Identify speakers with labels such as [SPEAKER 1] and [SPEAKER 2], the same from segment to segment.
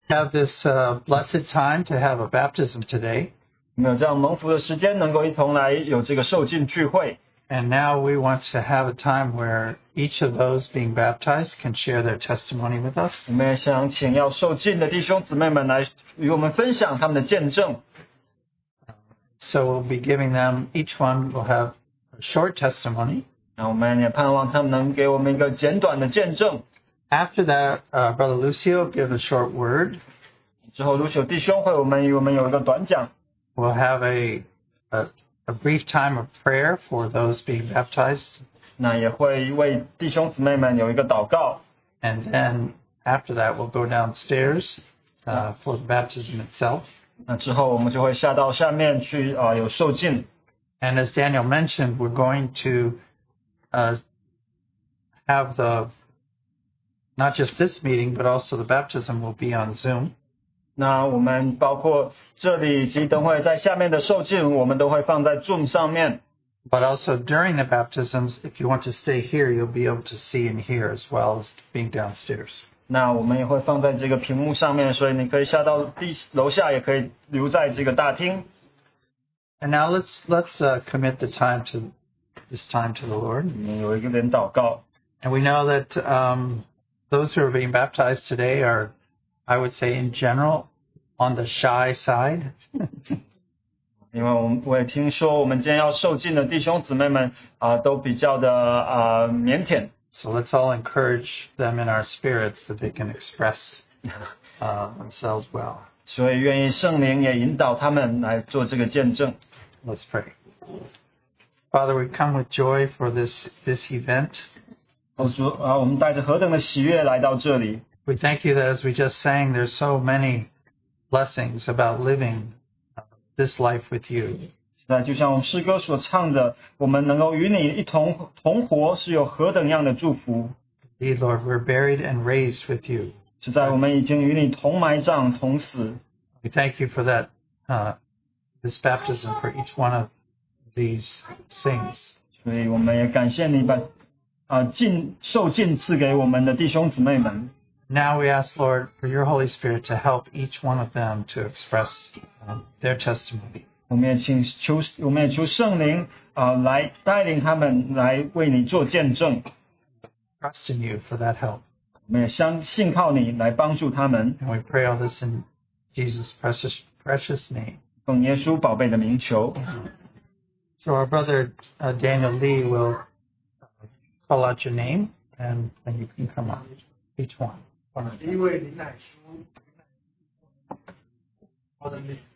[SPEAKER 1] have this blessed time to have a baptism today.
[SPEAKER 2] 我们有这样蒙福的时间，能够一同来有这个受浸聚会。
[SPEAKER 1] And now we want to have a time where each of those being baptized can share their testimony with us.
[SPEAKER 2] 我们也想请要受浸的弟兄姊妹们来与我们分享他们的见证。
[SPEAKER 1] So we'll be giving them, each one will have a short testimony.
[SPEAKER 2] 那我们也盼望他们能给我们一个简短的见证。
[SPEAKER 1] After that, Brother Lucio will give a short word.
[SPEAKER 2] 之后，Lucio弟兄会与我们有一个短讲。
[SPEAKER 1] We'll have a brief time of prayer for those being baptized.
[SPEAKER 2] 那也会为弟兄姊妹们有一个祷告。
[SPEAKER 1] And then after that, we'll go downstairs for the baptism itself.
[SPEAKER 2] 那之后我们就会下到下面去有受浸。
[SPEAKER 1] And as Daniel mentioned, we're going to have not just this meeting, but also the baptism will be on Zoom.
[SPEAKER 2] 那我们包括这里以及等会在下面的受浸，我们都会放在 Zoom 上面。
[SPEAKER 1] But also during the baptisms, if you want to stay here, you'll be able to see and hear as well as being downstairs.
[SPEAKER 2] 那我们也会放在这个屏幕上面，所以你可以下到楼下，也可以留在这个大厅。
[SPEAKER 1] And now let's commit this time to the Lord.
[SPEAKER 2] 有一个人祷告。
[SPEAKER 1] And we know that those who are being baptized today are, I would say, in general, on the shy side.
[SPEAKER 2] 因为我也听说我们今天要受浸的弟兄姊妹们都比较的腼腆。
[SPEAKER 1] So let's all encourage them in our spirits that they can express themselves well.
[SPEAKER 2] 所以愿意圣灵也引导他们来做这个见证。
[SPEAKER 1] Let's pray. Father, we come with joy for this event.
[SPEAKER 2] 我们带着何等的喜悦来到这里。
[SPEAKER 1] We thank you that as we just sang, there's so many blessings about living this life with you.
[SPEAKER 2] 那就像我们诗歌所唱的，我们能够与你一同活，是有何等样的祝福。
[SPEAKER 1] Indeed, Lord, we're buried and raised with you.
[SPEAKER 2] 是在我们已经与你同埋葬、同死。
[SPEAKER 1] We thank you for that, this baptism for each one of these things.
[SPEAKER 2] 所以我们也感谢你把受浸赐给我们的弟兄姊妹们。
[SPEAKER 1] Now we ask, Lord, for your Holy Spirit to help each one of them to express their testimony.
[SPEAKER 2] 我们也求圣灵来带领他们来为你做见证。
[SPEAKER 1] Trust in you for that help.
[SPEAKER 2] 我们也信靠你来帮助他们。
[SPEAKER 1] And we pray all this in Jesus' precious name.
[SPEAKER 2] 奉耶稣宝贝的名求。
[SPEAKER 1] So our brother Daniel Lee will call out your name, and then you can come up, each one.
[SPEAKER 3] 第一位林乃书，我的名。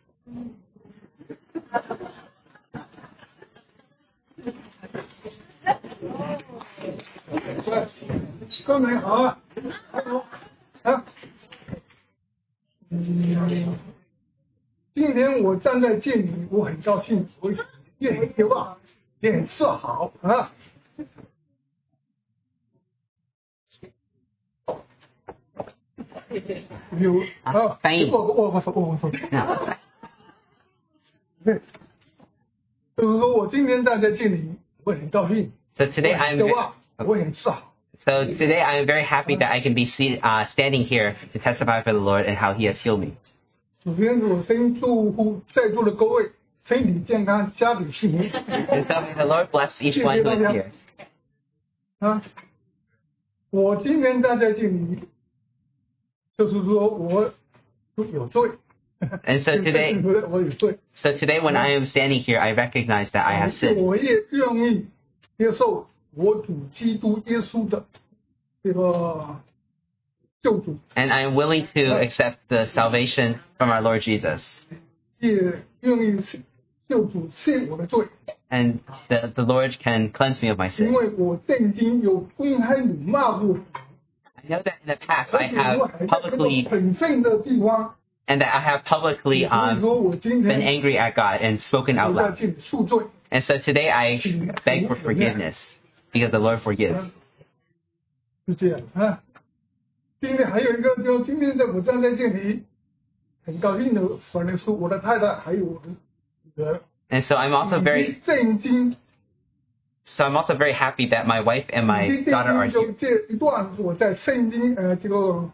[SPEAKER 3] 各位好啊，今天我站在这里，我很高兴，我也很骄傲，也很自豪啊。有
[SPEAKER 4] 翻译。
[SPEAKER 3] 我说。对，就是说我今天站在这里，我很高兴。
[SPEAKER 4] So today I'm
[SPEAKER 3] 我很自豪。
[SPEAKER 4] So today I am very happy that I can be standing here to testify for the Lord and how He has healed me.
[SPEAKER 3] 首先，我先祝在座的各位身体健康，家里幸福。
[SPEAKER 4] And so may the Lord bless each one who is here.
[SPEAKER 3] 我今天站在这里，就是说我有罪。
[SPEAKER 4] And so today when I am standing here, I recognize that I have sinned.
[SPEAKER 3] 我也愿意接受我主基督耶稣的这个救主。
[SPEAKER 4] And I am willing to accept the salvation from our Lord Jesus.
[SPEAKER 3] 也愿意救主赦我的罪。
[SPEAKER 4] And the Lord can cleanse me of my
[SPEAKER 3] 因
[SPEAKER 4] sin.
[SPEAKER 3] 为我曾经有公开辱骂过。
[SPEAKER 4] I know that in the past I have publicly
[SPEAKER 3] 很正的地方。
[SPEAKER 4] And that I have publicly been angry at God and spoken out loud. And so today I beg for forgiveness because the Lord forgives.
[SPEAKER 3] 是这样啊。今天还有一个，就今天我站在这里，很高兴的，反正是我的太太还有我的女儿。
[SPEAKER 4] And so I'm also very
[SPEAKER 3] 震惊。
[SPEAKER 4] So I'm also very happy that my wife and my daughter are here.
[SPEAKER 3] 这一段我在圣经这个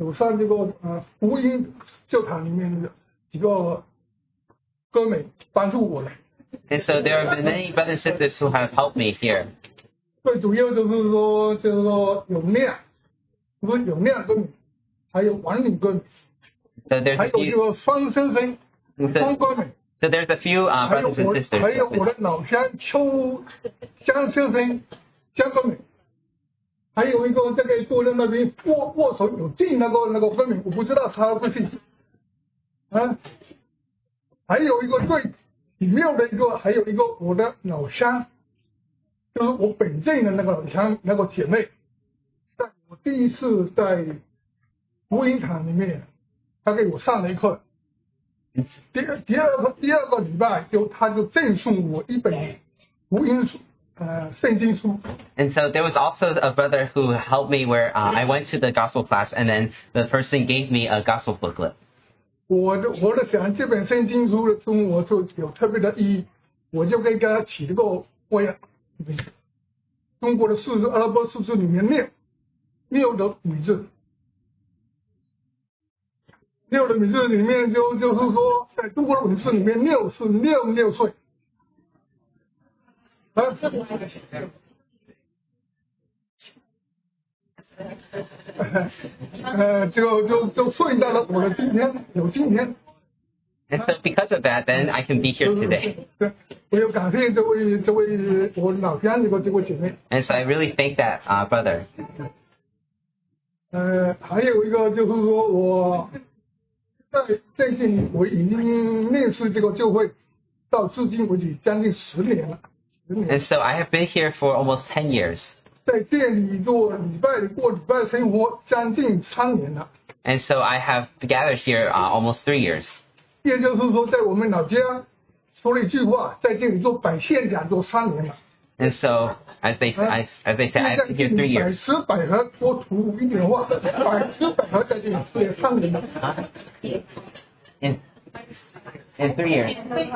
[SPEAKER 3] 有上这个福音教堂里面的几个哥们帮助我了。
[SPEAKER 4] And so there have been many brothers and sisters who have helped me here.
[SPEAKER 3] 最主要就是说永亮，不是永亮哥们，还有王岭哥们，
[SPEAKER 4] So there's
[SPEAKER 3] 还
[SPEAKER 4] a
[SPEAKER 3] 有这
[SPEAKER 4] few.
[SPEAKER 3] 个方先生、方哥们，
[SPEAKER 4] So there's a few
[SPEAKER 3] 还有
[SPEAKER 4] brothers and
[SPEAKER 3] 我
[SPEAKER 4] sisters.
[SPEAKER 3] 还有我的老乡江先生、江哥们，还有一个这个坐在那边握手有劲那个哥们，我不知道他会是啊，还有一个最奇妙的一个，还有一个我的老乡，就是我本镇的那个老乡那个姐妹，在我第一次在福音堂里面，她给我上了一课。第二个礼拜他就赠送我一本福音书，圣经书。
[SPEAKER 4] And so there was also a brother who helped me where I went to the gospel class, and then the person gave me a gospel booklet.
[SPEAKER 3] 我的想这本圣经书的中我就有特别的意义，我就给他起了个为中国的数字阿拉伯数字里面六的米字。六的米字里面就是说，在中国的文字里面，六是6岁。就顺到了我的今天，有今天。
[SPEAKER 4] And so because of that, then I can be here today.
[SPEAKER 3] 对，我要感谢这位我老乡这位姐妹。
[SPEAKER 4] And so I really thank that brother.
[SPEAKER 3] 还有一个就是说我。在最近我已经认识这个教会，到至今为止将近10年了。
[SPEAKER 4] And so I have been here for almost 10 years.
[SPEAKER 3] 在这里过礼拜生活将近3年了。
[SPEAKER 4] And so I have gathered here almost 3 years.
[SPEAKER 3] 也就是说，在我们老家说了一句话，在这里做摆县长做3年了。
[SPEAKER 4] And so, as they said, I've been here 3 years.
[SPEAKER 3] 百十百合，多吐一点话，百十百合在这里也3年了。
[SPEAKER 4] In 3 years.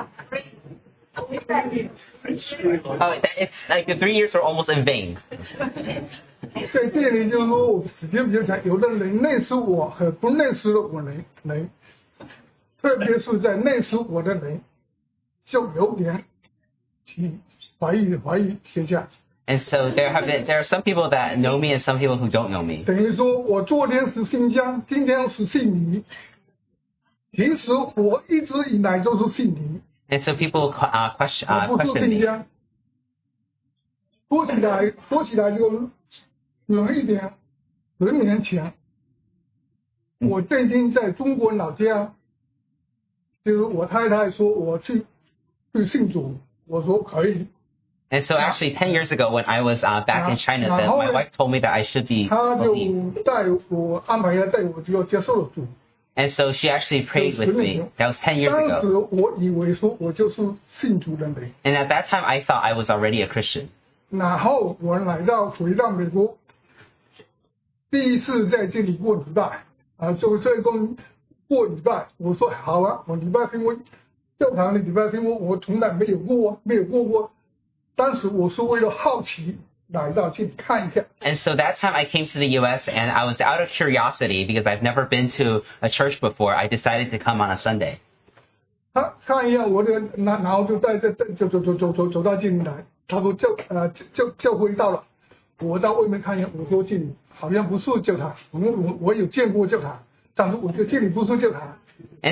[SPEAKER 4] Oh, it's like the 3 years are almost in vain.
[SPEAKER 3] 在这里就是说，我时间比较长，有的人认识我和不认识的我人，特别是在认识我的人，就有点怀疑天下。
[SPEAKER 4] And so there are some people that know me and some people who don't know me.
[SPEAKER 3] 等于说我昨天是新疆，今天是悉尼。其实我一直以来都是悉尼。
[SPEAKER 4] And so people question
[SPEAKER 3] 不是新
[SPEAKER 4] me.
[SPEAKER 3] 疆。说起来就远一点，10年前，我曾经在中国老家，就是我太太说我去信主，我说可以。
[SPEAKER 4] And so actually 10 years ago when I was back in China, my wife told me that I should be
[SPEAKER 3] 他就
[SPEAKER 4] believed.
[SPEAKER 3] 带我安排要带我就要接受了主。
[SPEAKER 4] And so she actually prayed with me. That was 10 years
[SPEAKER 3] 当时
[SPEAKER 4] ago.
[SPEAKER 3] 我以为说我就是信主的人。
[SPEAKER 4] And at that time I thought I was already a Christian.
[SPEAKER 3] 然后我回到美国，第一次在这里过礼拜，就这共过礼拜，我说好啊，我礼拜天教堂的礼拜天我从来没有过过。当时我是为了好奇来到这里看一下。
[SPEAKER 4] And so that time I came to the U.S. and I was out of curiosity because I've never been to a church before. I decided to come on a Sunday.
[SPEAKER 3] 看一下我的，然后就走到这里来。他说教会到了，我到外面看一眼，我说这里好像不是教堂，我有见过教堂，但是我觉得这里不是教堂。
[SPEAKER 4] And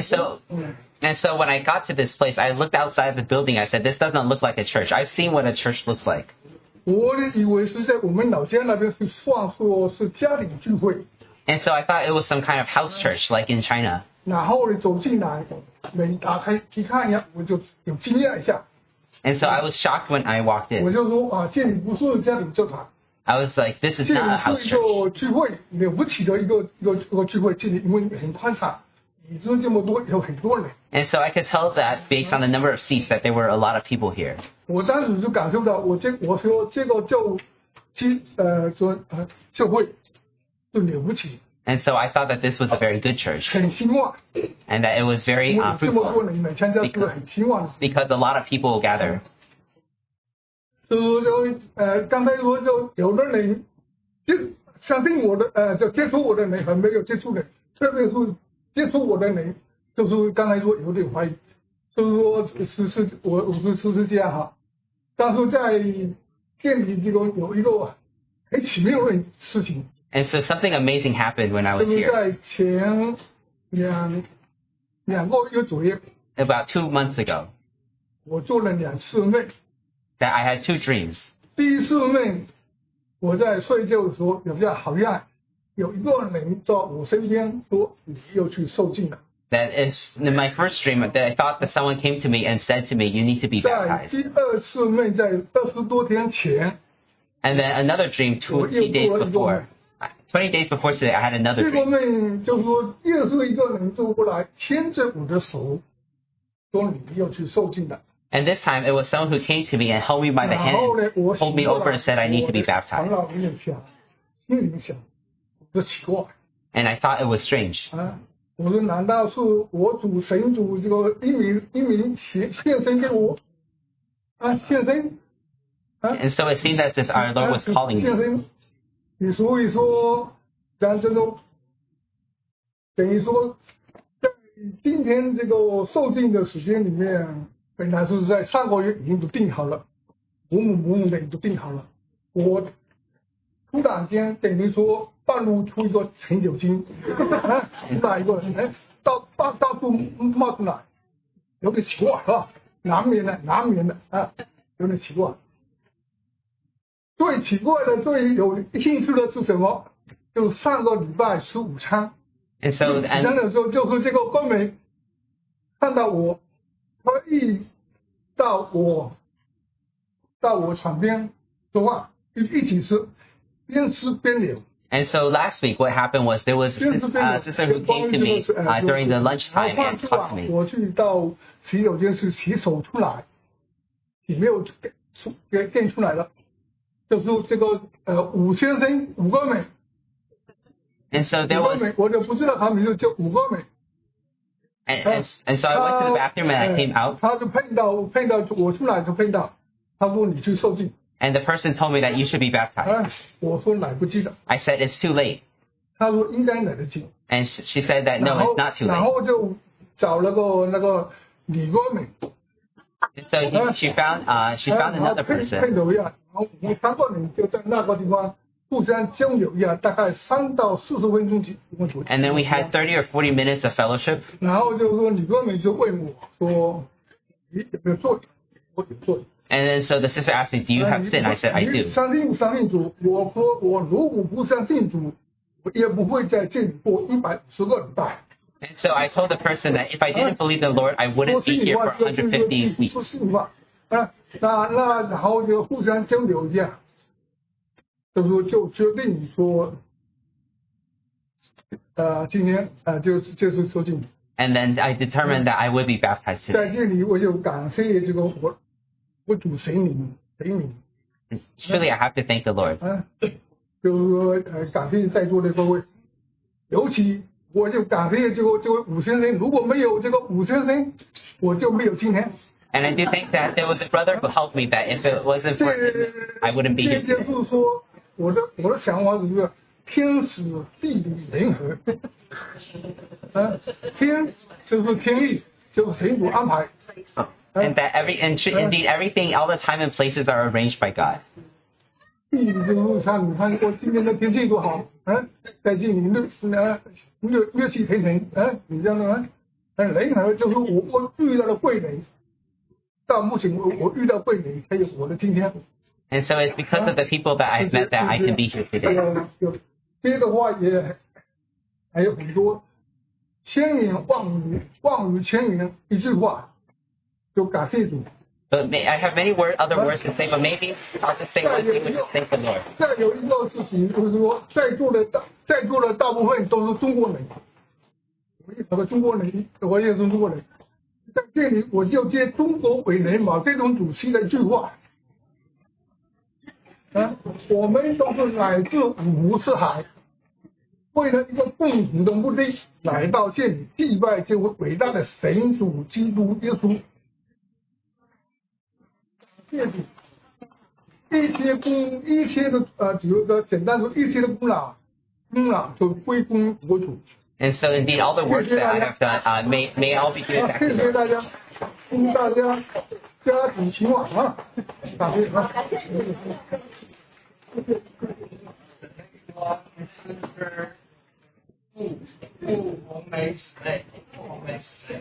[SPEAKER 4] so when I got to this place, I looked outside the building. I said, this doesn't look like a church. I've seen what a church looks like.
[SPEAKER 3] 我以为是在我们老家那边是算说是家庭聚会。
[SPEAKER 4] And so I thought it was some kind of house church like in China.
[SPEAKER 3] 然后呢走进来，门打开一看一下，我就有惊讶一下。
[SPEAKER 4] And so I was shocked when I walked
[SPEAKER 3] 我
[SPEAKER 4] in.
[SPEAKER 3] 就说这里不是家庭教堂，
[SPEAKER 4] I was like, this is
[SPEAKER 3] 这里
[SPEAKER 4] not a house
[SPEAKER 3] 是一
[SPEAKER 4] church.
[SPEAKER 3] 个聚会，了不起的一个聚会，这里因为很宽敞，椅子这么多，有很多人。
[SPEAKER 4] And so I could tell that based on the number of seats that there were a lot of people here.
[SPEAKER 3] 我当时就感受到，我说这个教会是了不起。
[SPEAKER 4] And so I thought that this was a very good church
[SPEAKER 3] 很兴旺，
[SPEAKER 4] and that it was very
[SPEAKER 3] 这么多
[SPEAKER 4] fruitful
[SPEAKER 3] 人来参加是很兴旺的。
[SPEAKER 4] because a lot of people gather.
[SPEAKER 3] 刚才说就有的人就相信我的就接触我的人和没有接触的，特别是接触我的人，就是刚才说有点怀疑，就是说是这样哈。但是在店里这个有一个很奇妙的事情。
[SPEAKER 4] And so something amazing happened when I was
[SPEAKER 3] 就是
[SPEAKER 4] here.
[SPEAKER 3] 在前两个月左右。
[SPEAKER 4] About 2 months ago.
[SPEAKER 3] 我做了2次梦。
[SPEAKER 4] That I had 2 dreams.
[SPEAKER 3] 第一次梦，我在睡觉的时候，好像有一个人到我身边说：“你又去受浸了。”
[SPEAKER 4] That is in my first dream that I thought that someone came to me and said to me, "You need to be
[SPEAKER 3] 在
[SPEAKER 4] baptized."
[SPEAKER 3] 第二次梦，在20多天前。
[SPEAKER 4] And then another dream 20 days before. 20 days before today, I had another
[SPEAKER 3] 这个
[SPEAKER 4] dream.
[SPEAKER 3] 梦就是说，又是一个人走过来，牵着我的手，说：“你又去受浸了。”
[SPEAKER 4] And this time, it was someone who came to me and held me by the hand, pulled me over and said, "I need to be baptized." And I thought it was strange.
[SPEAKER 3] 我说难道是我主神主这个一名献身给我献身
[SPEAKER 4] And so it seemed as if our Lord was calling
[SPEAKER 3] 献
[SPEAKER 4] me.
[SPEAKER 3] 身，你所以说咱这种等于说在今天这个受浸的时间里面，本来是在上个月已经都定好了，某某的都定好了，我突然间等于说半路出一个陈酒精，突然一个人到处冒出来，有点奇怪是吧？难免的有点奇怪。最奇怪的、最有兴趣的是什么？就上个礼拜吃午餐，
[SPEAKER 4] And so,
[SPEAKER 3] 午餐的时候就是这个哥们看到我，他一到我床边说话，一起吃，边吃边聊。
[SPEAKER 4] And so last week, what happened was there was this sister who came to me during the lunchtime and talked to me.
[SPEAKER 3] 我去到洗手间去洗手出来，也没有变出来了，就是这个武先生武哥们。
[SPEAKER 4] And so there was.
[SPEAKER 3] 我就不知道他名字叫武哥们。
[SPEAKER 4] And so I went to the bathroom and I came out.
[SPEAKER 3] 他就碰到我出来就碰到，他说你去受浸。
[SPEAKER 4] And the person told me that you should be baptized.
[SPEAKER 3] 我说来不及了。
[SPEAKER 4] I said it's too late.
[SPEAKER 3] 他说应该来得及。
[SPEAKER 4] And she said that no, it's not too
[SPEAKER 3] 然
[SPEAKER 4] late.
[SPEAKER 3] 后就找那个李哥们。
[SPEAKER 4] And so she found another person.
[SPEAKER 3] 配对一下，然后我们3个人就在那个地方互相交流一下，大概3到40分钟左右。
[SPEAKER 4] And then we had 30 or 40 minutes of fellowship.
[SPEAKER 3] 然后就说李哥们就问我说你有没有做？我有做。
[SPEAKER 4] And then so the sister asked me, "Do you have sin?" I said, "I do."
[SPEAKER 3] 相信不相信主？我说我如果不相信主，我也不会在这里过150个礼拜。
[SPEAKER 4] And so I told the person that if I didn't believe the Lord, I wouldn't be here for 150 weeks.
[SPEAKER 3] 说实话，那然后就互相交流一下，就决定说，今天就是受浸。
[SPEAKER 4] And then I determined that I would be baptized
[SPEAKER 3] 在
[SPEAKER 4] today.
[SPEAKER 3] 这里我就感谢这个我主神明。
[SPEAKER 4] Truly, I have to thank the Lord.
[SPEAKER 3] 就是说感谢在座的各位，尤其我就感谢这位武先生，如果没有这个武先生，我就没有今天。
[SPEAKER 4] And I do think that there was a brother who helped me. That if it wasn't for him, I wouldn't be here
[SPEAKER 3] 这
[SPEAKER 4] today.
[SPEAKER 3] 就是说我的想法是这个天时地利人和，天就是天意，就是神主安排。
[SPEAKER 4] And that indeed everything, all the time and places are arranged by God.
[SPEAKER 3] 地理就是像你看，我今天的天气多好，在这里热气腾腾，你这样的，人和就是我遇到了贵人，到目前我遇到贵人才有我的今天。
[SPEAKER 4] And so it's because of the people that I've met that I can be here today.
[SPEAKER 3] 别的话也还有很多，千言万语千言一句话，就感谢主。
[SPEAKER 4] But I have many other words to say, but maybe I'll just say one thing, which is thank the Lord.
[SPEAKER 3] 再有一个事情就是说，在座的大部分都是中国人，我也是中国人，在这里我就借中国伟人马这种主席的一句话，我们都是来自五湖四海，为了一个共同的目的来到这里祭拜这位伟大的神主基督耶稣。 一切的比如说简单说一切的功劳就归功我主。
[SPEAKER 4] And so indeed, all the work that I have done, may all be given back to
[SPEAKER 3] 谢谢
[SPEAKER 4] the
[SPEAKER 3] 大家，祝大家家庭兴旺啊！感谢啊。
[SPEAKER 1] 红梅水，红梅水。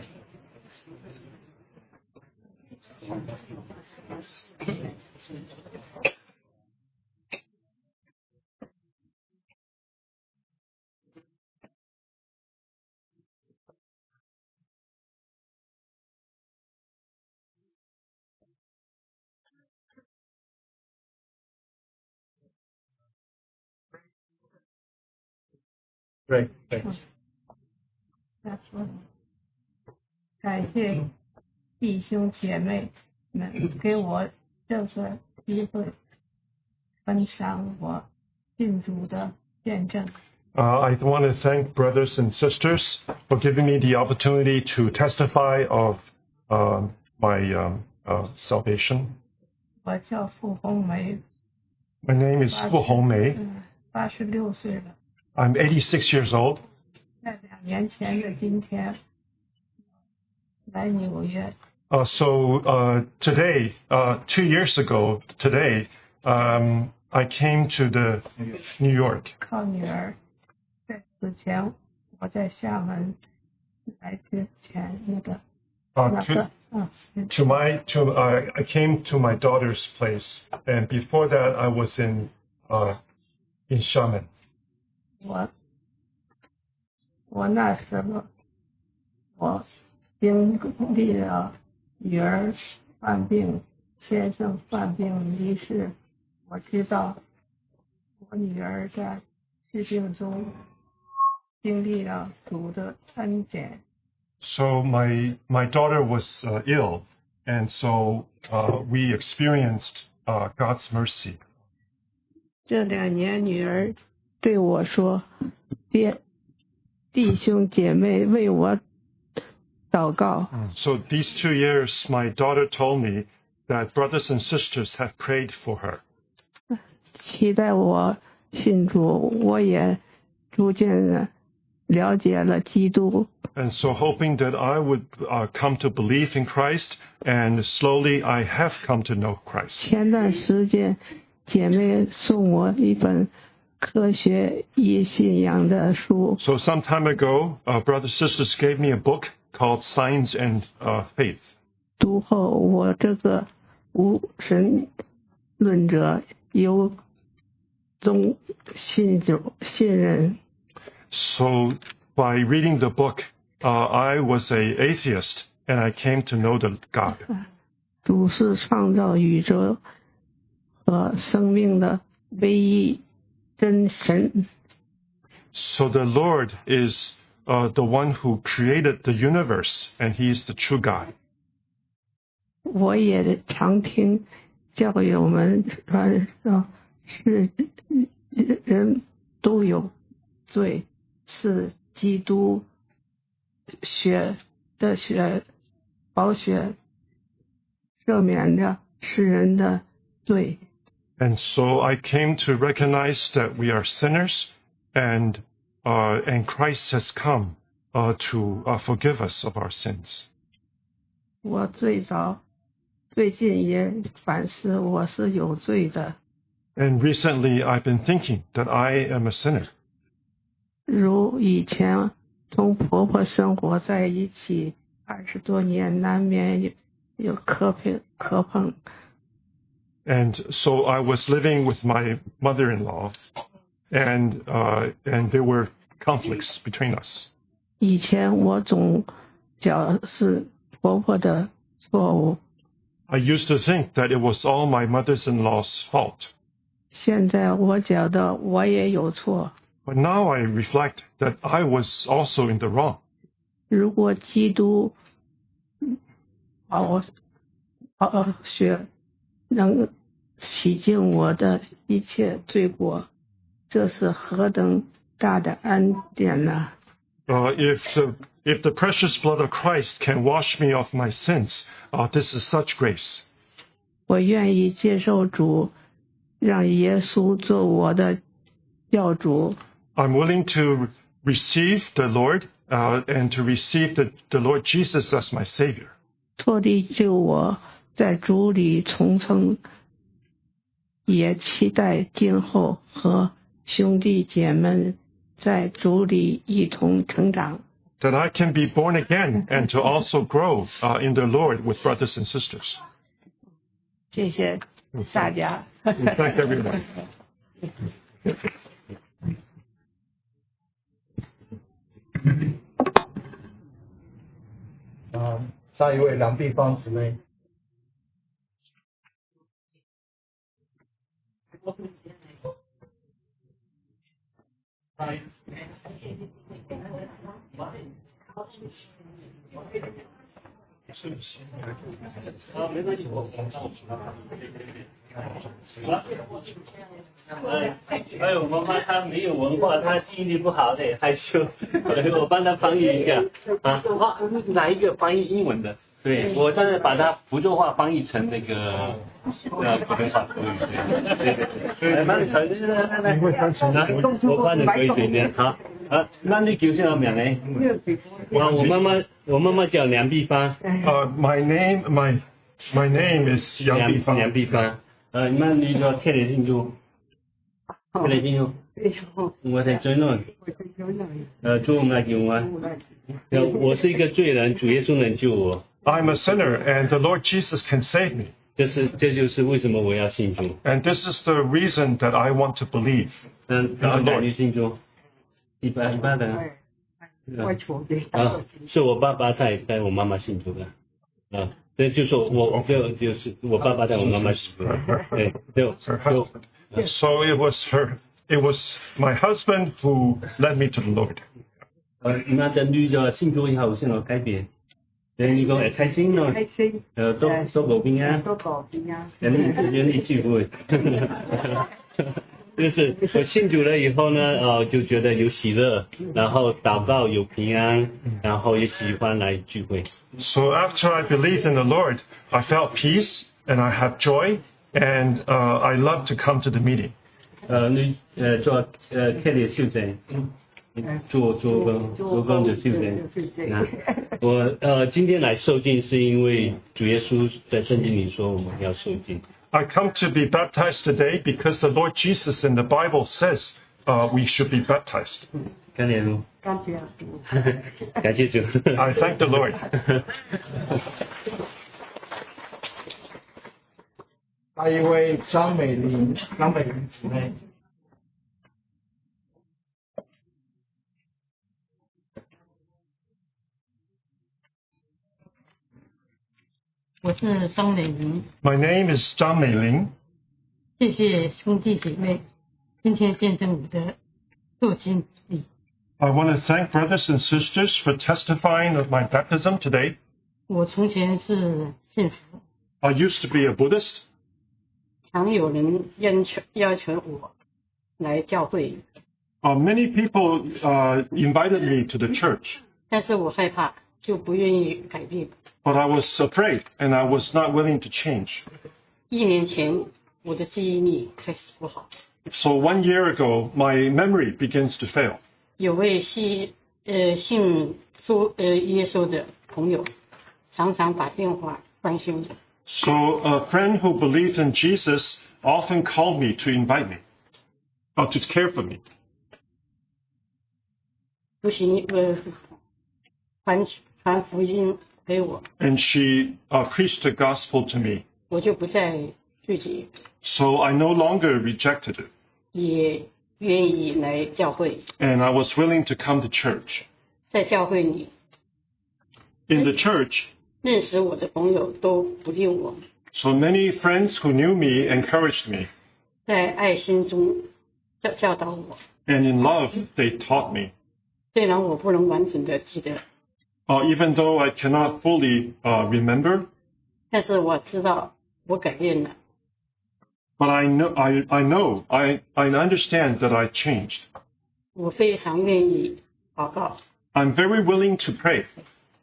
[SPEAKER 2] 对。
[SPEAKER 5] 感谢弟兄姐妹们给我这个机会分享我信主的见证。
[SPEAKER 6] I want to thank brothers and sisters for giving me the opportunity to testify of my salvation.
[SPEAKER 5] 我叫傅红梅。
[SPEAKER 6] My name is Fu Hongmei.
[SPEAKER 5] 86岁了。
[SPEAKER 6] I'm 86 years old.
[SPEAKER 5] 在2年前的今天来纽约。
[SPEAKER 6] So today, 2 years ago today, I came to the New York.
[SPEAKER 5] 靠女儿，在此前我在厦门来之前
[SPEAKER 6] I came to my daughter's place, and before that I was in Xiamen.
[SPEAKER 5] 我那时候我经历了女儿犯病，先生犯病离世，我知道我女儿在治病中经历了主的恩典。
[SPEAKER 6] So my daughter was ill, and so we experienced God's mercy.
[SPEAKER 5] 这2年，女儿对我说：“弟兄姐妹为我祷告。”
[SPEAKER 6] So these 2 years, my daughter told me that brothers and sisters have prayed for her.
[SPEAKER 5] 期待我信主，我也逐渐的了解了基督。
[SPEAKER 6] And so hoping that I would come to believe in Christ, and slowly I have come to know Christ.
[SPEAKER 5] 前段时间，姐妹送我一本科学与信仰的书。
[SPEAKER 6] So some time ago, brothers and sisters gave me a book called Science and Faith.
[SPEAKER 5] 读后，我这个无神论者有种信任。
[SPEAKER 6] So by reading the book, I was an atheist, and I came to know the God.
[SPEAKER 5] 主是创造宇宙和生命的唯一真神。
[SPEAKER 6] So the Lord is the one who created the universe, and He is the true God.
[SPEAKER 5] 我也常听教友们传说，是人都有罪，是基督宝血赦免的世人的罪。
[SPEAKER 6] And so I came to recognize that we are sinners, and Christ has come to forgive us of our sins.
[SPEAKER 5] 我最近也反思，我是有罪的。
[SPEAKER 6] And recently I've been thinking that I am a sinner.
[SPEAKER 5] 如以前同婆婆生活在一起20多年，难免有磕碰。
[SPEAKER 6] And so I was living with my mother-in-law, and there were conflicts between us.
[SPEAKER 5] 以前我总觉是婆婆的错误。
[SPEAKER 6] I used to think that it was all my mother-in-law's fault.
[SPEAKER 5] 现在我觉得我也有错。
[SPEAKER 6] But now I reflect that I was also in the wrong.
[SPEAKER 5] 如果基督血能洗净我的一切罪过，这是何等大的恩典呢
[SPEAKER 6] ！If the precious blood of Christ can wash me of my sins, this is such grace.
[SPEAKER 5] 我愿意接受主让耶稣做我的教主。
[SPEAKER 6] I'm willing to receive the Lord and to receive the Lord Jesus as my Savior.
[SPEAKER 5] 托地救我，在主里重生，也期待今后和兄弟姐妹在主里一同成长。
[SPEAKER 6] That I can be born again and to also grow in the Lord with brothers and sisters.
[SPEAKER 5] 谢谢大家。
[SPEAKER 6] Thank everyone.
[SPEAKER 3] 下一位梁碧芳姊妹。
[SPEAKER 7] 没关系，还有妈妈她没有文化，她记忆力不好的，害羞，我帮她翻译一下啊。哪一个翻译英文的？对，我现在把它福州话翻译成那个普通话口语。对，帮你传，你会翻成哪？我翻成可以对面好。那你叫什么名呢？我妈妈叫梁碧芳。
[SPEAKER 6] My name is 杨碧芳。
[SPEAKER 7] 梁碧芳。你叫开来进入。开来进入。我在追论。主我们来救我。我是一个罪人，主耶穌能救我。
[SPEAKER 6] I'm a sinner, and the Lord Jesus can save me.
[SPEAKER 7] 这就是为什么我要信主。
[SPEAKER 6] And this is the reason that I want to believe.
[SPEAKER 7] 然后男女信主。一般的。是我爸爸带我妈妈信主的。所以就说就是我爸爸带我妈妈信主。对，就。
[SPEAKER 6] So it was my husband who led me to the Lord.
[SPEAKER 7] 那等女就信主以後先有改變。你講開心咯，多保平安，人力聚會，就是我信主了以後呢，就覺得有喜樂，然後禱告有平安，然後也喜歡來聚會。
[SPEAKER 6] So after I believed in the Lord, I felt peace and I had joy, and I loved to come to the meeting.
[SPEAKER 7] 你做Kelly 修正。做工的修正。我今天来受浸是因为主耶稣在圣经里说我们要受浸。
[SPEAKER 6] I come to be baptized today because the Lord Jesus in the Bible says we should be baptized.
[SPEAKER 7] 感謝主。
[SPEAKER 6] I thank the Lord.
[SPEAKER 3] 下一位张美玲姊妹。
[SPEAKER 8] 我是张美玲。
[SPEAKER 6] My name is 张美玲。
[SPEAKER 8] 谢谢兄弟姐妹今天见证我的受浸礼。
[SPEAKER 6] I want to thank brothers and sisters for testifying of my baptism today.
[SPEAKER 8] 我从前是信佛。
[SPEAKER 6] I used to be a Buddhist.
[SPEAKER 8] 常有人要求我来教会。
[SPEAKER 6] Many people invited me to the church.
[SPEAKER 8] 但是我害怕，就不愿意改变。
[SPEAKER 6] But I was afraid, and I was not willing to change.
[SPEAKER 8] 1年前，我的记忆力开始不好。
[SPEAKER 6] So 1 year ago, my memory begins to fail.
[SPEAKER 8] 有位信耶稣的朋友，常常打电话关心我。
[SPEAKER 6] So a friend who believed in Jesus often called me to invite me, or to care for me.
[SPEAKER 8] 不行，传福音给我。
[SPEAKER 6] And she preached the gospel to me.
[SPEAKER 8] 我就不再拒绝。
[SPEAKER 6] So I no longer rejected it.
[SPEAKER 8] 也愿意来教会。
[SPEAKER 6] And I was willing to come to church.
[SPEAKER 8] 在教会里。
[SPEAKER 6] In the church.
[SPEAKER 8] 认识我的朋友都鼓励我。
[SPEAKER 6] So many friends who knew me encouraged me.
[SPEAKER 8] 在爱心中教导我。
[SPEAKER 6] And in love, they taught me.
[SPEAKER 8] 虽然我不能完整的记得。
[SPEAKER 6] Even though I cannot fully remember.
[SPEAKER 8] 但是我知道我改变了。
[SPEAKER 6] But I understand that I changed.
[SPEAKER 8] 我非常愿意祷告。
[SPEAKER 6] I'm very willing to pray.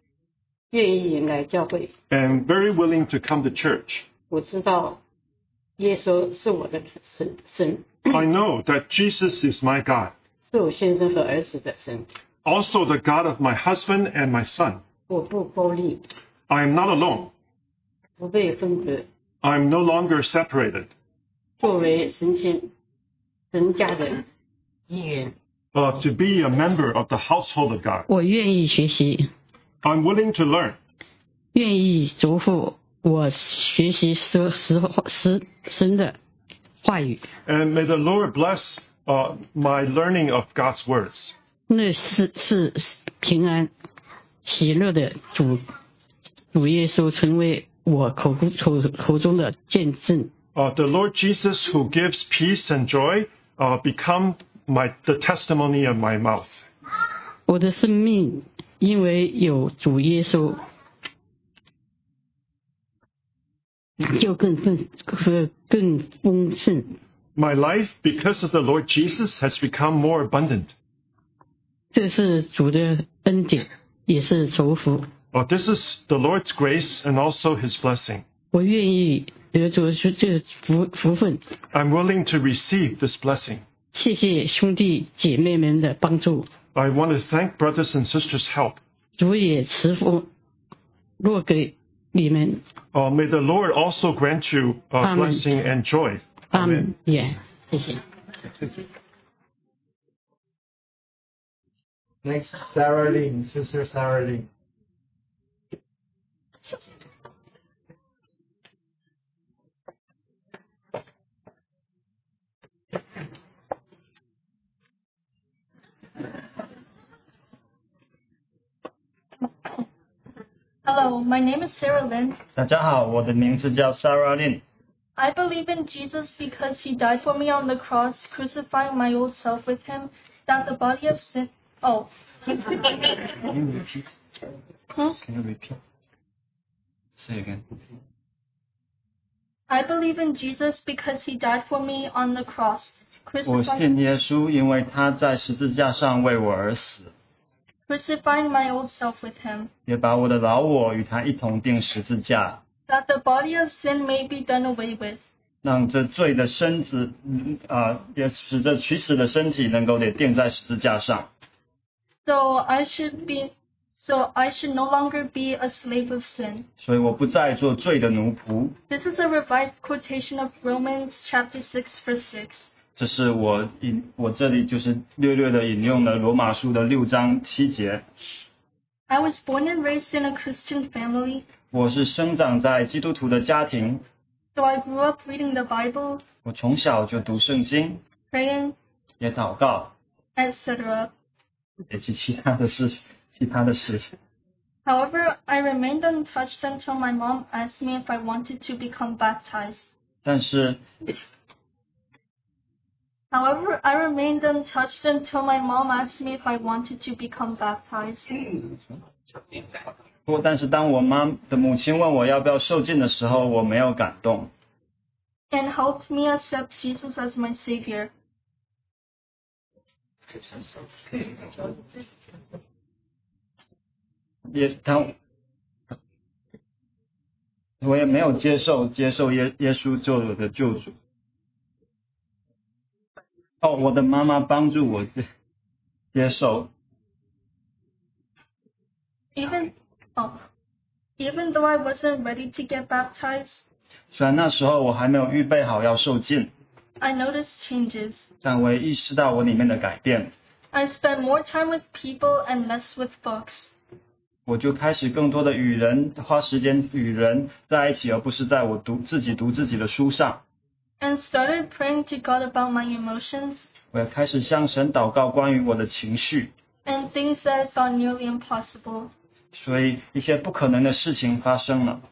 [SPEAKER 8] 愿意来教会。
[SPEAKER 6] And very willing to come to church.
[SPEAKER 8] 我知道耶稣是我的神。
[SPEAKER 6] I know that Jesus is my God,
[SPEAKER 8] 是我先生和儿子的神。
[SPEAKER 6] also the God of my husband and my son.
[SPEAKER 8] 我不孤立。
[SPEAKER 6] I am not alone.
[SPEAKER 8] 不被分隔。
[SPEAKER 6] I am no longer separated.
[SPEAKER 8] 作为神家的一员。
[SPEAKER 6] To be a member of the household of God.
[SPEAKER 8] 我愿意学习。
[SPEAKER 6] I'm willing to learn.
[SPEAKER 8] 愿意嘱咐我学习神的话语。
[SPEAKER 6] And may the Lord bless my learning of God's words.
[SPEAKER 8] 那是平安、喜乐的主耶稣成为我口中的见证。
[SPEAKER 6] The Lord Jesus, who gives peace and joy, become the testimony of my mouth.
[SPEAKER 8] 我的生命因为有主耶稣，就更丰盛。
[SPEAKER 6] My life, because of the Lord Jesus, has become more abundant.
[SPEAKER 8] 这是主的恩典，也是祝福。
[SPEAKER 6] This is the Lord's grace and also His blessing.
[SPEAKER 8] 我愿意得着这福分。
[SPEAKER 6] I'm willing to receive this blessing.
[SPEAKER 8] 谢谢兄弟姐妹们的帮助。
[SPEAKER 6] I want to thank brothers and sisters' help.
[SPEAKER 8] 主也赐福落给你们。
[SPEAKER 6] May the Lord also grant you blessing and joy.
[SPEAKER 8] Amen. Yeah. 谢谢。
[SPEAKER 1] Next, Sarah Lin, Sister Sarah Lin.
[SPEAKER 9] Hello, my name is Sarah Lin.
[SPEAKER 2] 大家好，我的名字叫 Sarah Lin。
[SPEAKER 9] I believe in Jesus because he died for me on the cross, crucifying my old self with him, that the body of sin... Oh.
[SPEAKER 2] Can you repeat? Can you repeat? Say again.
[SPEAKER 9] I believe in Jesus because he died for me on the cross,
[SPEAKER 2] 我信耶稣，因为他在十字架上为我而死。
[SPEAKER 9] crucifying my old self with him,
[SPEAKER 2] 也把我的老我与他一同钉十字架，
[SPEAKER 9] that the body of sin may be done away with,
[SPEAKER 2] 让这罪的身子，也使这取死的身体能够也钉在十字架上。
[SPEAKER 9] so I should no longer be a slave of sin.
[SPEAKER 2] 所以我不再做罪的奴仆。
[SPEAKER 9] This is a revised quotation of Romans chapter 6, verse 6.
[SPEAKER 2] 这是我这里就是略的引用了罗马书的6章7节。
[SPEAKER 9] I was born and raised in a Christian family.
[SPEAKER 2] 我是生长在基督徒的家庭，
[SPEAKER 9] So I grew up reading the Bible,
[SPEAKER 2] 我从小就读圣经，
[SPEAKER 9] praying,
[SPEAKER 2] 也祷告，
[SPEAKER 9] etc.
[SPEAKER 2] 以及其他的事情。
[SPEAKER 9] However, I remained untouched until my mom asked me if I wanted to become baptized.
[SPEAKER 2] 但是
[SPEAKER 9] However, I remained untouched until my mom asked me if I wanted to become baptized.
[SPEAKER 2] 但是当我的母亲问我要不要受浸的时候，我没有感动，
[SPEAKER 9] And helped me accept Jesus as my Savior.
[SPEAKER 2] 我也没有接受耶稣做我的救主。我的妈妈帮助我接受。
[SPEAKER 9] Even though I wasn't ready to get baptized,
[SPEAKER 2] 虽然那时候我还没有预备好要受浸，
[SPEAKER 9] I noticed changes.
[SPEAKER 2] 但我也意识到我里面的改变。
[SPEAKER 9] I spent more time with people and less with books.
[SPEAKER 2] 我就开始更多的花时间与人在一起，而不是在我读自己的书上。
[SPEAKER 9] And started praying to God about my emotions.
[SPEAKER 2] 我也开始向神祷告关于我的情绪。
[SPEAKER 9] And things that I thought nearly impossible.
[SPEAKER 2] 所以一些不可能的事情发生了。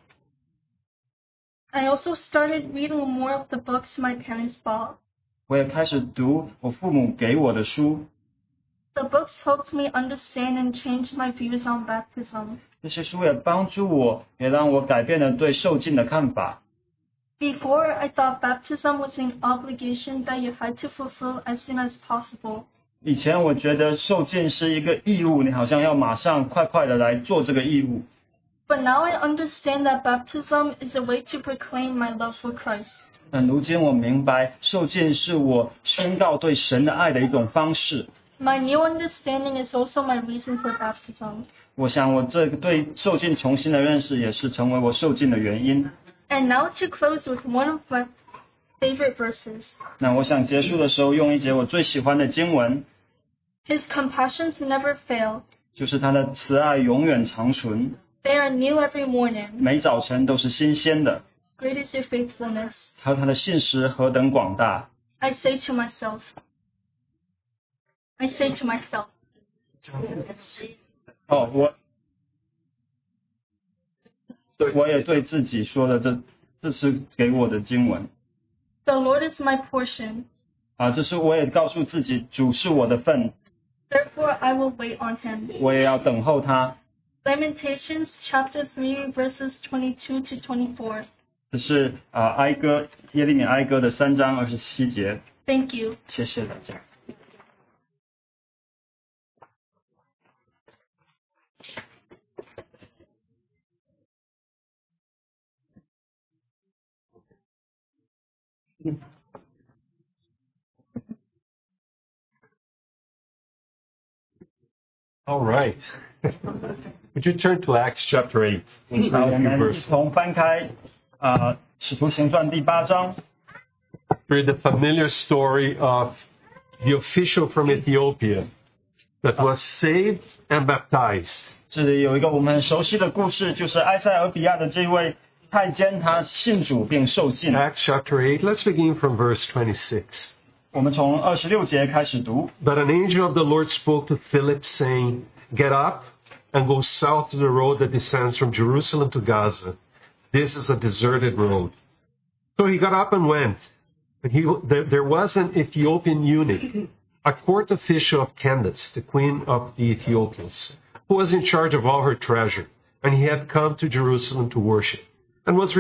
[SPEAKER 9] I also started reading more of the books my parents bought.
[SPEAKER 2] 我也开始读我父母给我的书。
[SPEAKER 9] The books helped me understand and change my views on baptism.
[SPEAKER 2] 这些书也帮助我，也让我改变了对受浸的看法。
[SPEAKER 9] Before, I thought baptism was an obligation that you had to fulfill as soon as possible.
[SPEAKER 2] 以前我觉得受浸是一个义务，你好像要马上快的来做这个义务。
[SPEAKER 9] But now I understand that baptism is a way to proclaim my love for Christ.
[SPEAKER 2] 但如今我明白，受浸是我宣告对神的爱的一种方式。
[SPEAKER 9] My new understanding is also my reason for baptism.
[SPEAKER 2] 我想我这个对受浸重新的认识，也是成为我受浸的原因。
[SPEAKER 9] And now to close with one of my favorite verses.
[SPEAKER 2] 那我想结束的时候用一节我最喜欢的经文。
[SPEAKER 9] His compassions never fail.
[SPEAKER 2] 就是他的慈爱永远长存。
[SPEAKER 9] They are new every morning.
[SPEAKER 2] 每早晨都是新鲜的。
[SPEAKER 9] Great is your faithfulness.
[SPEAKER 2] 还有他的信实何等广大。
[SPEAKER 9] I say to myself.
[SPEAKER 2] 我也对自己说的，这是给我的经文。
[SPEAKER 9] The Lord is my portion.
[SPEAKER 2] 这是我也告诉自己，主是我的份。
[SPEAKER 9] Therefore I will wait on him.
[SPEAKER 2] 我也要等候他。
[SPEAKER 9] Lamentations chapter 3 verses 22 to 24.
[SPEAKER 2] 这是哀歌耶利米哀歌的3章27节。
[SPEAKER 9] Thank you.
[SPEAKER 2] 谢谢大家。
[SPEAKER 6] All right. Would you turn to Acts chapter 8?
[SPEAKER 2] 好，我们一同翻开使徒行传第8章。
[SPEAKER 6] Read the familiar story of the official from Ethiopia that was saved and baptized.
[SPEAKER 2] 这里有一个我们很熟悉的故事，就是埃塞俄比亚的这位太监，他信主并受浸。
[SPEAKER 6] Acts chapter 8. Let's begin from verse 26.
[SPEAKER 2] 我们从26节开始读。
[SPEAKER 6] But an angel of the Lord spoke to Philip, saying, Get up and go south to the road that descends from Jerusalem to Gaza. This is a deserted road. So he got up and went. There was an Ethiopian eunuch, a court official of Candace, the queen of the Ethiopians, who was in charge of all her treasure, and he had come to Jerusalem to worship, and he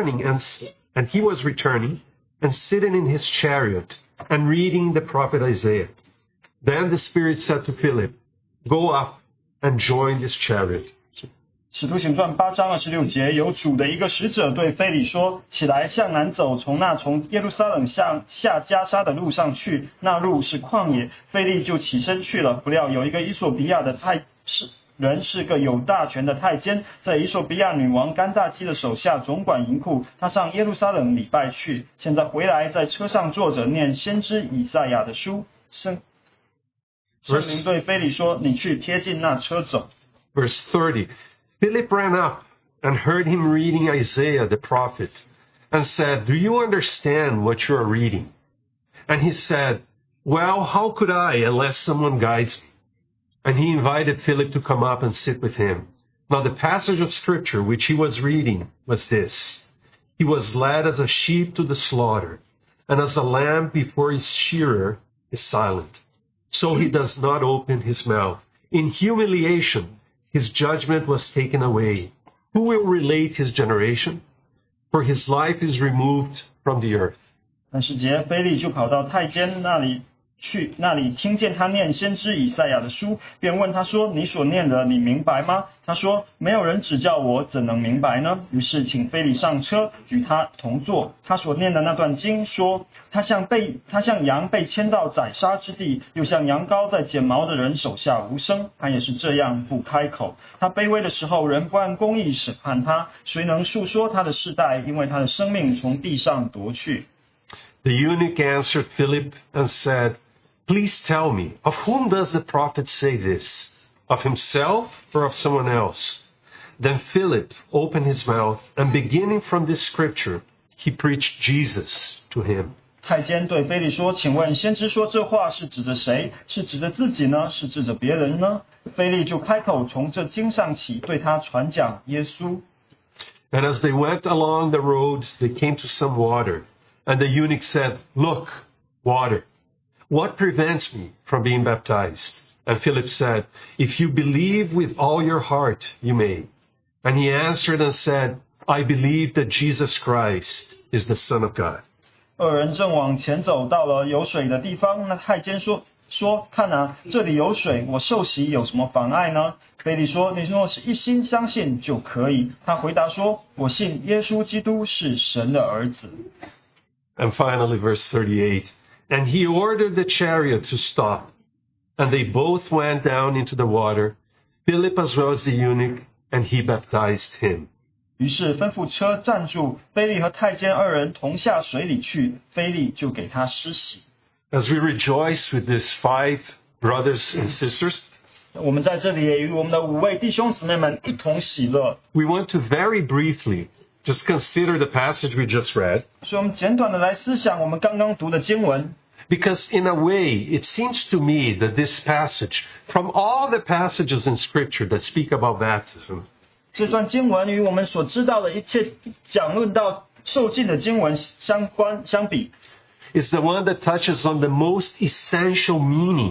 [SPEAKER 6] was returning and sitting in his chariot and reading the prophet Isaiah. Then the Spirit said to Philip, Go up and join this chariot.
[SPEAKER 2] 使徒行传8章26节，有主的一个使者对腓力说：“起来，向南走，从耶路撒冷下加沙的路上去，那路是旷野。”腓力就起身去了。不料有一个伊索比亚的人是个有大权的太监，在伊索比亚女王甘大基的手下总管银库。他上耶路撒冷礼拜去，现在回来，在车上坐着念先知以赛亚的书。圣灵对腓力说：“你去贴近那车走。”
[SPEAKER 6] Verse 30. Philip ran up and heard him reading Isaiah the prophet and said, Do you understand what you are reading? And he said, Well, how could I unless someone guides me? And he invited Philip to come up and sit with him. Now the passage of scripture which he was reading was this. He was led as a sheep to the slaughter, and as a lamb before his shearer is silent. So he does not open his mouth. In humiliation, his judgment was taken away. Who will relate his generation? For his life is removed from the earth.
[SPEAKER 2] 30节，腓力就跑到太监那里去，那里听见他念先知以赛亚的书，便问他说：“你所念的，你明白吗？”他说：“没有人指教我，怎能明白呢？”于是请腓力上车，与他同坐。他所念的那段经说：“他像羊被牵到宰杀之地，又像羊羔在剪毛的人手下无声。他也是这样不开口。他卑微的时候，人不按公义审判他，谁能述说他的世代？因为他的生命从地上夺去。”
[SPEAKER 6] The eunuch answered Philip and said, Please tell me, of whom does the prophet say this? Of himself or of someone else? Then Philip opened his mouth, and beginning from this scripture, he preached Jesus to him.
[SPEAKER 2] 太监对腓力说：“请问先知说这话是指着谁？是指着自己呢？是指着别人呢？”腓力就开口从这经上起，对他传讲耶稣。
[SPEAKER 6] And as they went along the road, they came to some water. And the eunuch said, Look, water. What prevents me from being baptized? And Philip said, If you believe with all your heart, you may. And he answered and said, I believe that Jesus Christ is the Son of God.
[SPEAKER 2] 二人正往前走，到了有水的地方。那太监说：“看啊，这里有水，我受洗有什么妨碍呢？”腓力说：“你若是一心相信就可以。”他回答说：“我信耶稣基督是神的儿子。”
[SPEAKER 6] And finally, verse 38, and he ordered the chariot to stop, and they both went down into the water, Philip as well as the eunuch, and he baptized him.
[SPEAKER 2] 于是吩咐车站住，腓利和太监二人同下水里去，腓利就给他施洗。
[SPEAKER 6] As we rejoice with these 5 brothers and sisters,
[SPEAKER 2] 我们在这里也与我们的5位弟兄姊妹们一同喜乐。
[SPEAKER 6] we want to very briefly just consider the passage we just read.
[SPEAKER 2] 所以我们简短的来思想我们刚刚读的经文。
[SPEAKER 6] Because in a way, it seems to me that this passage, from all the passages in Scripture that speak about baptism,
[SPEAKER 2] 这段经文与我们所知道的一切讲论到受浸的经文相比，
[SPEAKER 6] is the one that touches on the most essential meaning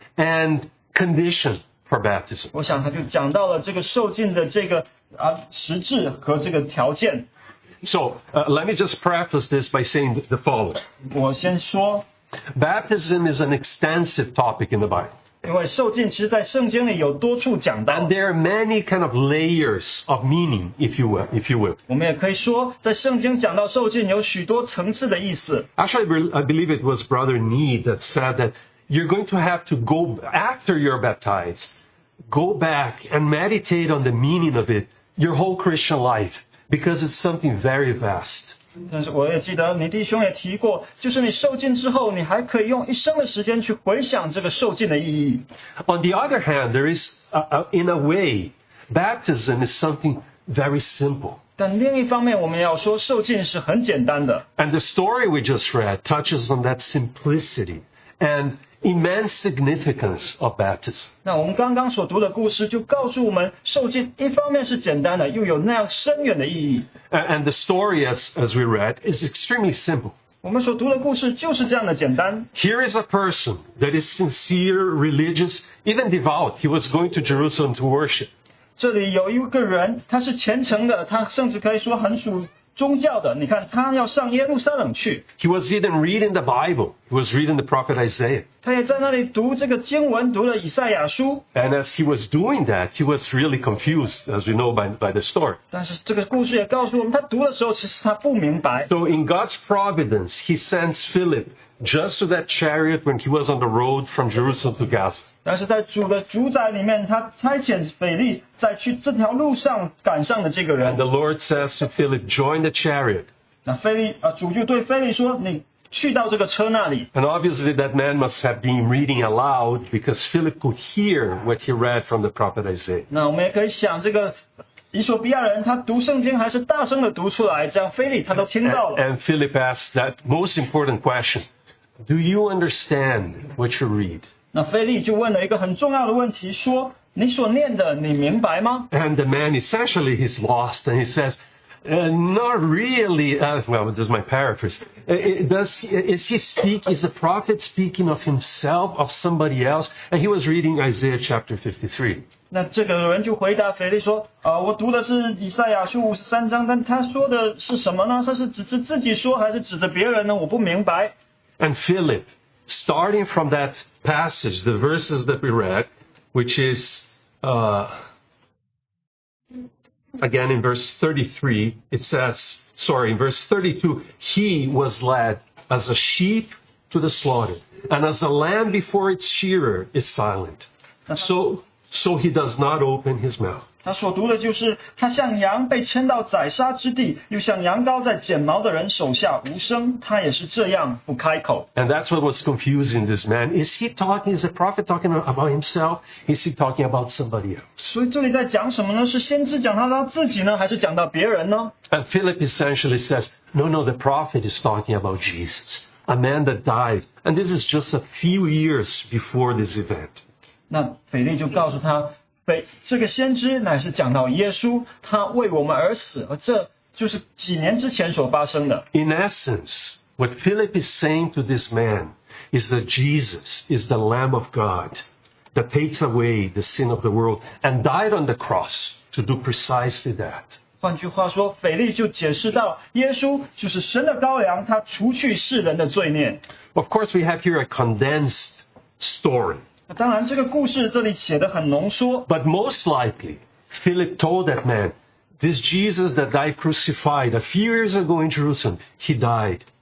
[SPEAKER 6] and condition for baptism.
[SPEAKER 2] 我想他就讲到了这个受浸的这个实质和这个条件。
[SPEAKER 6] So let me just preface this by saying the following.
[SPEAKER 2] 我先说
[SPEAKER 6] Baptism is an extensive topic in the Bible.
[SPEAKER 2] 因为受浸其实在圣经里有多处讲到
[SPEAKER 6] And there are many kind of layers of meaning, if you will.
[SPEAKER 2] 我们也可以说在圣经讲到受浸有许多层次的意思。
[SPEAKER 6] Actually, I believe it was Brother Need that said that you're going to have to go, after you're baptized, go back and meditate on the meaning of it your whole Christian life, because it's something very vast.
[SPEAKER 2] 但是我也记得你弟兄也提过，就是你受浸之后，你还可以用一生的时间去回想这个受浸的意义。
[SPEAKER 6] On the other hand, there is, in a way, baptism is something very simple.
[SPEAKER 2] 但另一方面，我们要说受浸是很简单的。
[SPEAKER 6] And the story we just read touches on that simplicity and immense significance of baptism.
[SPEAKER 2] 那我们刚刚所读的故事就告诉我们，受浸一方面是简单的，又有那样深远的意义。
[SPEAKER 6] And the story, as we read, is extremely simple.
[SPEAKER 2] 我们所读的故事就是这样的简单。
[SPEAKER 6] Here is a person that is sincere, religious, even devout. He was going to Jerusalem to worship.
[SPEAKER 2] 这里有一个人，他是虔诚的，他甚至可以说很属宗教的。你看，他要上耶路撒冷去。
[SPEAKER 6] He was even reading the Bible. He was reading the prophet Isaiah.
[SPEAKER 2] 他也在那里读这个经文，读了以赛亚书。
[SPEAKER 6] And as he was doing that, he was really confused, as we know by the story.
[SPEAKER 2] 但是这个故事也告诉我们，他读的时候其实他不明白。
[SPEAKER 6] So in God's providence, he sends Philip just to that chariot when he was on the road from Jerusalem to Gaza.
[SPEAKER 2] 但是在主的主宰里面，他差遣腓利在去这条路上赶上的这个
[SPEAKER 6] And
[SPEAKER 2] 人。
[SPEAKER 6] the Lord says to Philip, join the chariot.
[SPEAKER 2] 那主就对腓利说：“你去到这个车那里。”
[SPEAKER 6] And obviously that man must have been reading aloud because Philip could hear what he read from the prophet Isaiah.
[SPEAKER 2] 那我们也可以想，这个以索比亚人他读圣经还是大声的读出来，这样腓利他都听到了。
[SPEAKER 6] And Philip asked that most important question. Do you understand what you read?
[SPEAKER 2] 那腓利就问了一个很重要的问题，说：“你所念的，你明白吗？”
[SPEAKER 6] And the man essentially he's lost and he says, not really. Well, this is my paraphrase. Is the prophet speaking of himself, of somebody else? And he was reading Isaiah chapter 53.
[SPEAKER 2] 那这个人就回答腓利说：“我读的是以赛亚书53章，但他说的是什么呢？他是指着自己说，还是指着别人呢？我不明白。”
[SPEAKER 6] And Philip, starting from that passage, the verses that we read, which is again in verse 33, it says, in verse 32, he was led as a sheep to the slaughter, and as a lamb before its shearer is silent. So he does not open his mouth.
[SPEAKER 2] 他所读的就是他像羊被牵到宰杀之地，又像羊羔在剪毛的人手下无声，他也是这样不开口。
[SPEAKER 6] And that's what was confusing this man. Is the prophet talking about himself? Is he talking about somebody else?
[SPEAKER 2] 所以这里在讲什么呢？是先知讲到自己呢，还是讲到别人呢？
[SPEAKER 6] And Philip essentially says, no, the prophet is talking about Jesus, a man that died. And this is just a few years before this event.
[SPEAKER 2] 那腓利就告诉他，这个先知乃是讲到耶稣，他为我们而死，而这就是几年之前所发生的。
[SPEAKER 6] In essence, what Philip is saying to this man is that Jesus is the Lamb of God that takes away the sin of the world and died on the cross to do precisely that.
[SPEAKER 2] 换句话说，腓利就解释到，耶稣就是神的羔羊，他除去世人的罪孽。
[SPEAKER 6] Of course, we have here a condensed story.
[SPEAKER 2] 当然，这个故事这里写得很浓缩。
[SPEAKER 6] But most likely, Philip told that man, this Jesus that died crucified a few years ago in Jerusalem, he died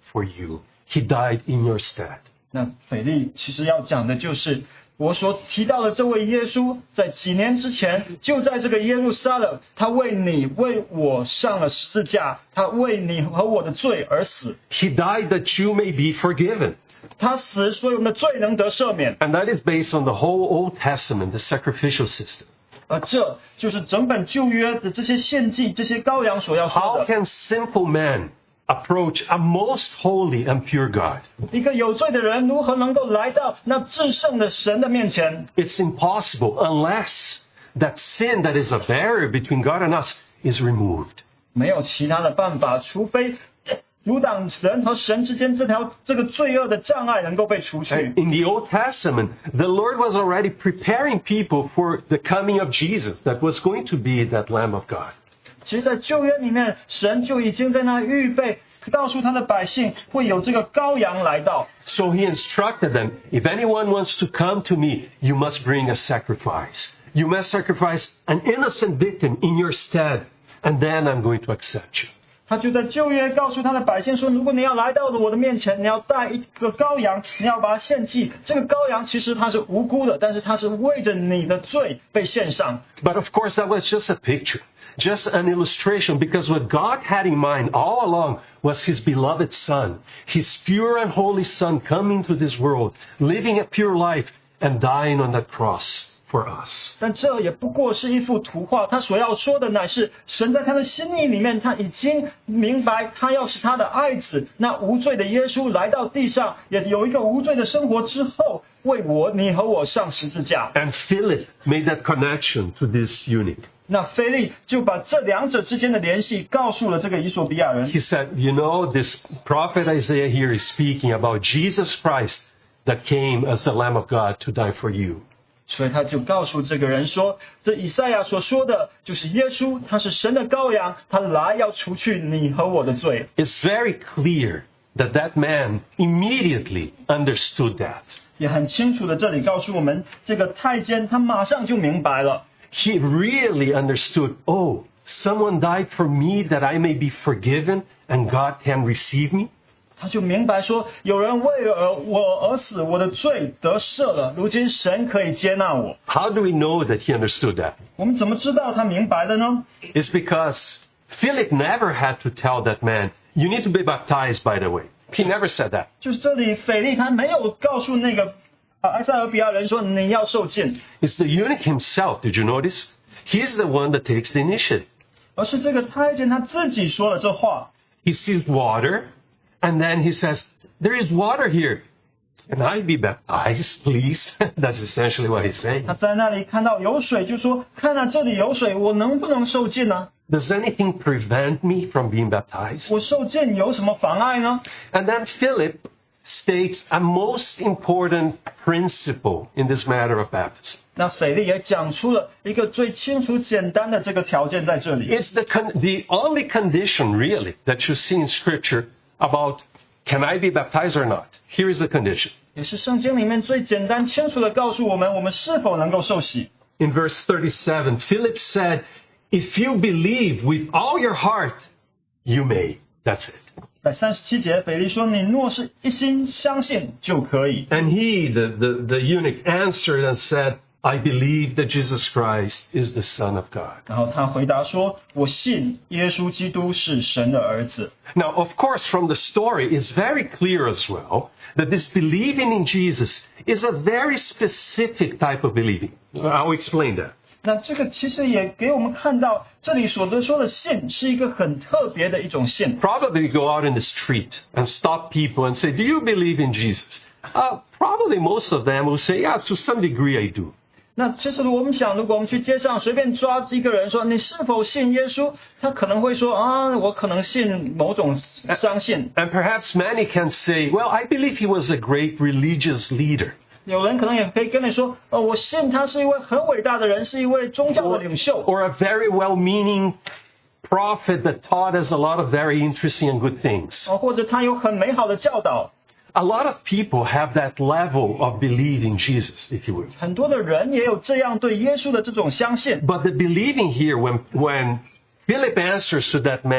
[SPEAKER 6] for you. He died in your stead.
[SPEAKER 2] 那腓利其实要讲的就是我所提到的这位耶稣，在几年之前就在这个耶路撒冷，他为你为我上了十字架，他为你和我的罪而死。
[SPEAKER 6] He died that you may be forgiven.
[SPEAKER 2] 他死，所以我们的罪能得赦免。
[SPEAKER 6] And that is based on the whole Old Testament, the sacrificial system.
[SPEAKER 2] 这就是整本旧约的这些献祭、这些羔羊所要说
[SPEAKER 6] How
[SPEAKER 2] 的。
[SPEAKER 6] can simple men approach a most holy and pure God?
[SPEAKER 2] 一个有罪的人如何能够来到那至圣的神的面前？
[SPEAKER 6] It's impossible unless that sin that is a barrier between God and us is removed.
[SPEAKER 2] 没有其他的办法，除非阻挡人和神之间这个罪恶的障碍能够被除去。
[SPEAKER 6] And in the Old Testament, the Lord was already preparing people for the coming of Jesus, that was going to be that Lamb of God.
[SPEAKER 2] 其实，在旧约里面，神就已经在那预备，告诉他的百姓会有这个羔羊来到。
[SPEAKER 6] So he instructed them, if anyone wants to come to me, you must bring a sacrifice. You must sacrifice an innocent victim in your stead, and then I'm going to accept you.
[SPEAKER 2] 他就在旧约告诉他的百姓说，如果你要来到我的面前，你要带一个羔羊，你要把它献祭。这个羔羊其实它是无辜的，但是它是为着你的罪被献上。
[SPEAKER 6] But of course, that was just a picture, just an illustration, because what God had in mind all along was his beloved Son, his pure and holy Son coming to this world, living a pure life and dying on that cross for us.
[SPEAKER 2] 但这也不过是一幅图画，他所要说的乃是神在他的心意里面，他已经明白，他要是他的爱子，那无罪的耶稣来到地上，也有一个无罪的生活之后，为你和我上十字架。
[SPEAKER 6] And Philip made that connection to this eunuch.
[SPEAKER 2] 那腓利就把这两者之间的联系告诉了这个以索比亚人。
[SPEAKER 6] He said, you know, this prophet Isaiah here is speaking about Jesus Christ that came as the Lamb of God to die for you.
[SPEAKER 2] 所以他就告诉这个人说，这以赛亚所说的就是耶稣，他是神的羔羊，他来要除去你和我的罪。
[SPEAKER 6] It's very clear that that man immediately understood that.
[SPEAKER 2] 也很清楚的，这里告诉我们，这个太监他马上就明白了。
[SPEAKER 6] He really understood, oh, someone died for me that I may be forgiven and God can receive me.
[SPEAKER 2] 他就明白说，有人为我而死，我的罪得赦了，如今神可以接纳我。
[SPEAKER 6] How do we know that he understood that?
[SPEAKER 2] 我们怎么知道他明白的呢？
[SPEAKER 6] It's because Philip never had to tell that man, you need to be baptized, by the way. He never said that.
[SPEAKER 2] 就是这里腓利他没有告诉那个埃塞俄比亚人说你要受浸，
[SPEAKER 6] It's the eunuch himself, did you notice? He's the one that takes the initiative.
[SPEAKER 2] 而是这个太监他自己说了这话。
[SPEAKER 6] He sees water, and then he says, there is water here. Can I be baptized, please? That's essentially what he's saying.
[SPEAKER 2] 他在那里看到有水，就说：“看到这里有水，我能不能受浸呢？
[SPEAKER 6] Does anything prevent me from being baptized?
[SPEAKER 2] 我受浸有什么妨碍呢？”
[SPEAKER 6] And then Philip states a most important principle in this matter of baptism.
[SPEAKER 2] 那腓利也讲出了一个最清楚简单的这个条件在这里。
[SPEAKER 6] It's the only condition, really, that you see in Scripture about can I be baptized or not? Here is the condition.
[SPEAKER 2] 也是圣经里面最简单清楚的告诉我们，我们是否能够受洗。
[SPEAKER 6] In verse 37, Philip said, if you believe with all your heart, you may. That's it.
[SPEAKER 2] 在37节，腓利说：“你若是一心相信，就可以。”
[SPEAKER 6] And he, the eunuch, answered and said, I believe that Jesus Christ is the Son of God.
[SPEAKER 2] 然后他回答说：“我信耶稣基督是神的儿子。”
[SPEAKER 6] Now, of course, from the story, it's very clear as well that this believing in Jesus is a very specific type of believing. I'll explain that.
[SPEAKER 2] 那这个其实也给我们看到，这里所说的信是一个很特别的一种信。
[SPEAKER 6] Probably go out in the street and stop people and say, do you believe in Jesus? Probably most of them will say, yeah, to some degree I do.
[SPEAKER 2] 那其实我们想，如果我们去街上随便抓一个人说你是否信耶稣，他可能会说啊，我可能信某种相信。
[SPEAKER 6] And perhaps many can say, well, I believe he was a great religious leader.
[SPEAKER 2] 有人可能也可以跟你说，我信他是一位很伟大的人，是一位宗教的领袖，
[SPEAKER 6] Or a very well-meaning prophet that taught us a lot of very interesting and good things.
[SPEAKER 2] 或者他有很美好的教导。
[SPEAKER 6] A lot of people have that level of believing Jesus, if you will.
[SPEAKER 2] 很多的人也有这样对耶稣的这种相信。
[SPEAKER 6] But the believing here, when Philip answers to that man,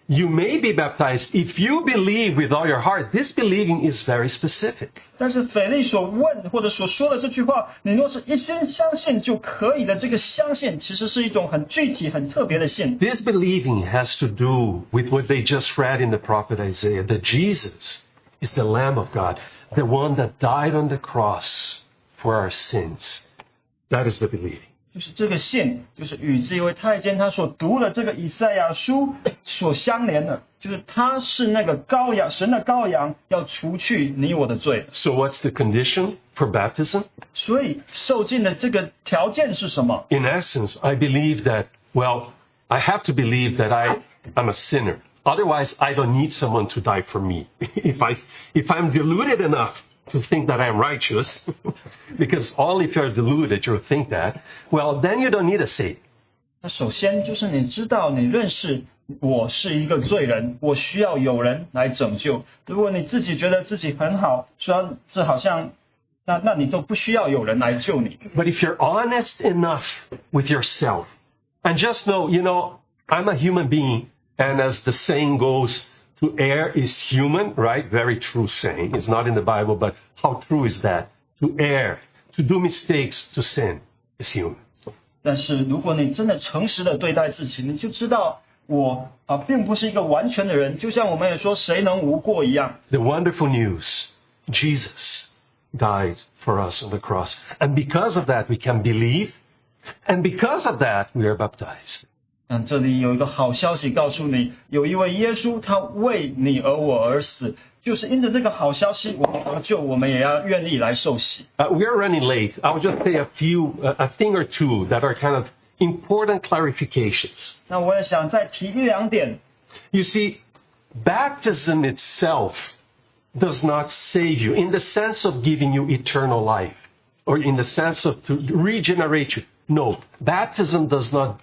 [SPEAKER 6] You may be baptized if you believe with all your heart. This believing is very specific.
[SPEAKER 2] 但是腓力所问或者所说的这句话，你若是一心相信就可以的，这个相信其实是一种很具体、很特别的信。
[SPEAKER 6] This believing has to do with what they just read in the prophet Isaiah, that Jesus is the Lamb of God, the one that died on the cross for our sins. That is the believing.
[SPEAKER 2] 就是这个信，就是与这一位太监他所读的这个以赛亚书所相连的，就是他是那个羔羊，神的羔羊，要除去你我的罪。
[SPEAKER 6] So what's the condition for baptism?
[SPEAKER 2] 所以受浸的这个条件是什么？
[SPEAKER 6] In essence, I believe that, well, I have to believe that I'm a sinner. Otherwise, I don't need someone to die for me. If I'm deluded enough to think that I'm righteous, because only if you're deluded you'll think that, well, then you don't need a Savior.
[SPEAKER 2] 那首先就是你知道，你认识我是一个罪人，我需要有人来拯救。如果你自己觉得自己很好，说这好像，那你都不需要有人来救你。
[SPEAKER 6] But if you're honest enough with yourself, and just know, I'm a human being, and as the saying goes, to err is human, right? Very true saying. It's not in the Bible, but how true is that? To err, to do mistakes, to sin is human.
[SPEAKER 2] 但是如果你真的诚实的对待自己，你就知道我并不是一个完全的人，就像我们也说谁能无过一样。
[SPEAKER 6] The wonderful news, Jesus died for us on the cross. And because of that, we can believe. And because of that, we are baptized.
[SPEAKER 2] 这里有一个好消息告诉你，有一位耶稣，他为你而我而死，就是因着这个好消息，我们得救，我们也要愿意来受洗。
[SPEAKER 6] We are running late. I'll just say a thing or two that are kind of important clarifications.
[SPEAKER 2] 那我也想再提一两点。
[SPEAKER 6] You see, baptism itself does not save you in the sense of giving you eternal life, or in the sense of to regenerate you. No, baptism does not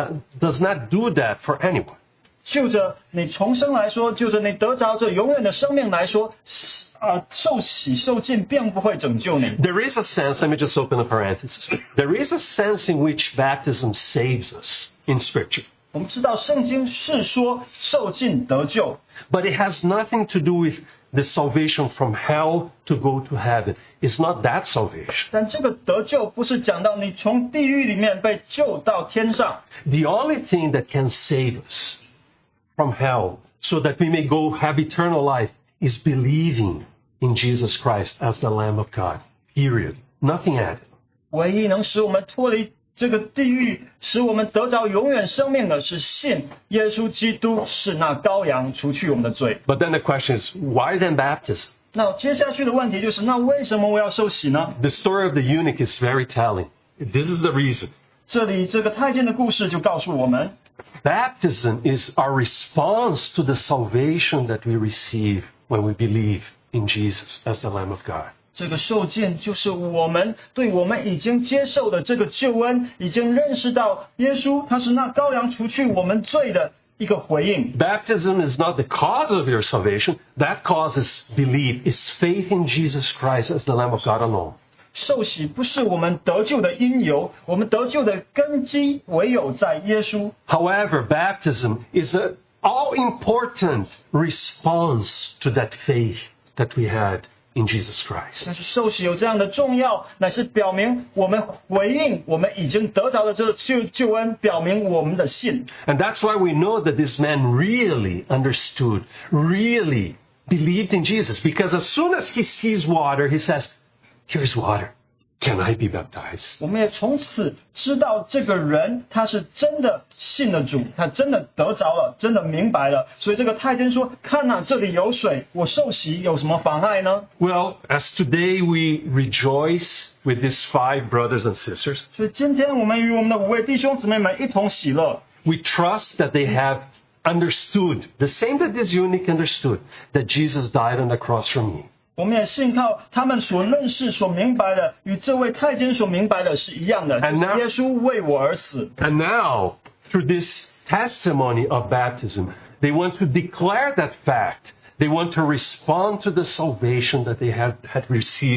[SPEAKER 6] do that for anyone.
[SPEAKER 2] 就着你重生来说，就着你得着这永远的生命来说，受洗受浸并不会拯救你。
[SPEAKER 6] There is a sense, let me just open a parenthesis. There is a sense in which baptism saves us in Scripture.
[SPEAKER 2] 我们知道圣经是说受浸得救，
[SPEAKER 6] but it has nothing to do with the salvation from hell to go to heaven. It's not that salvation.
[SPEAKER 2] 但这个得救不是讲到你从地狱里面被救到天上。
[SPEAKER 6] The only thing that can save us from hell so that we may go have eternal life is believing in Jesus Christ as the Lamb of God. Period. Nothing added.
[SPEAKER 2] 唯一能使我们脱离这个地狱，使我们得着永远生命的是信耶稣基督是那羔羊，除去我们的罪。
[SPEAKER 6] But then the question is, why then baptism?
[SPEAKER 2] 那接下去的问题就是，那为什么我要受洗呢？
[SPEAKER 6] The story of the eunuch is very telling. This is the reason.
[SPEAKER 2] 这里这个太监的故事就告诉我们，
[SPEAKER 6] Baptism is our response to the salvation that we receive when we believe in Jesus as the Lamb of God.
[SPEAKER 2] 这个受浸就是我们对我们已经接受的这个救恩，已经认识到耶稣他是那羔羊除去我们罪的一个回应。
[SPEAKER 6] Baptism is not the cause of your salvation. That cause is belief, is faith in Jesus Christ as the Lamb of God alone.
[SPEAKER 2] 受洗不是我们得救的因由，我们得救的根基唯有在耶稣。
[SPEAKER 6] However, baptism is an all-important response to that faith that we had in Jesus Christ.
[SPEAKER 2] 但是受洗有这样的重要，乃是表明我们回应我们已经得着的这个救恩，表明我们的信。
[SPEAKER 6] And that's why we know that this man really understood, really believed in Jesus. Because as soon as he sees water, he says, "Here's water. Can I be baptized?"
[SPEAKER 2] 我们也从此知道这个人他是真的信了主，他真的得着了，真的明白了。所以这个太监说：“看啊，这里有水，我受洗有什么妨碍呢？”
[SPEAKER 6] Well, as today we rejoice with these 5 brothers and sisters,
[SPEAKER 2] 所以今天我们与我们的5位弟兄姊妹们一同喜乐。
[SPEAKER 6] we trust that they have understood, the same that this eunuch understood, that Jesus died on the cross for me.
[SPEAKER 2] 我们也信靠他们所认识、所明白的，与这位太监所明白的是一样的，就是耶稣为我而死。
[SPEAKER 6] And now, through this testimony of baptism, they want to declare that fact. They want to respond to the salvation that they had received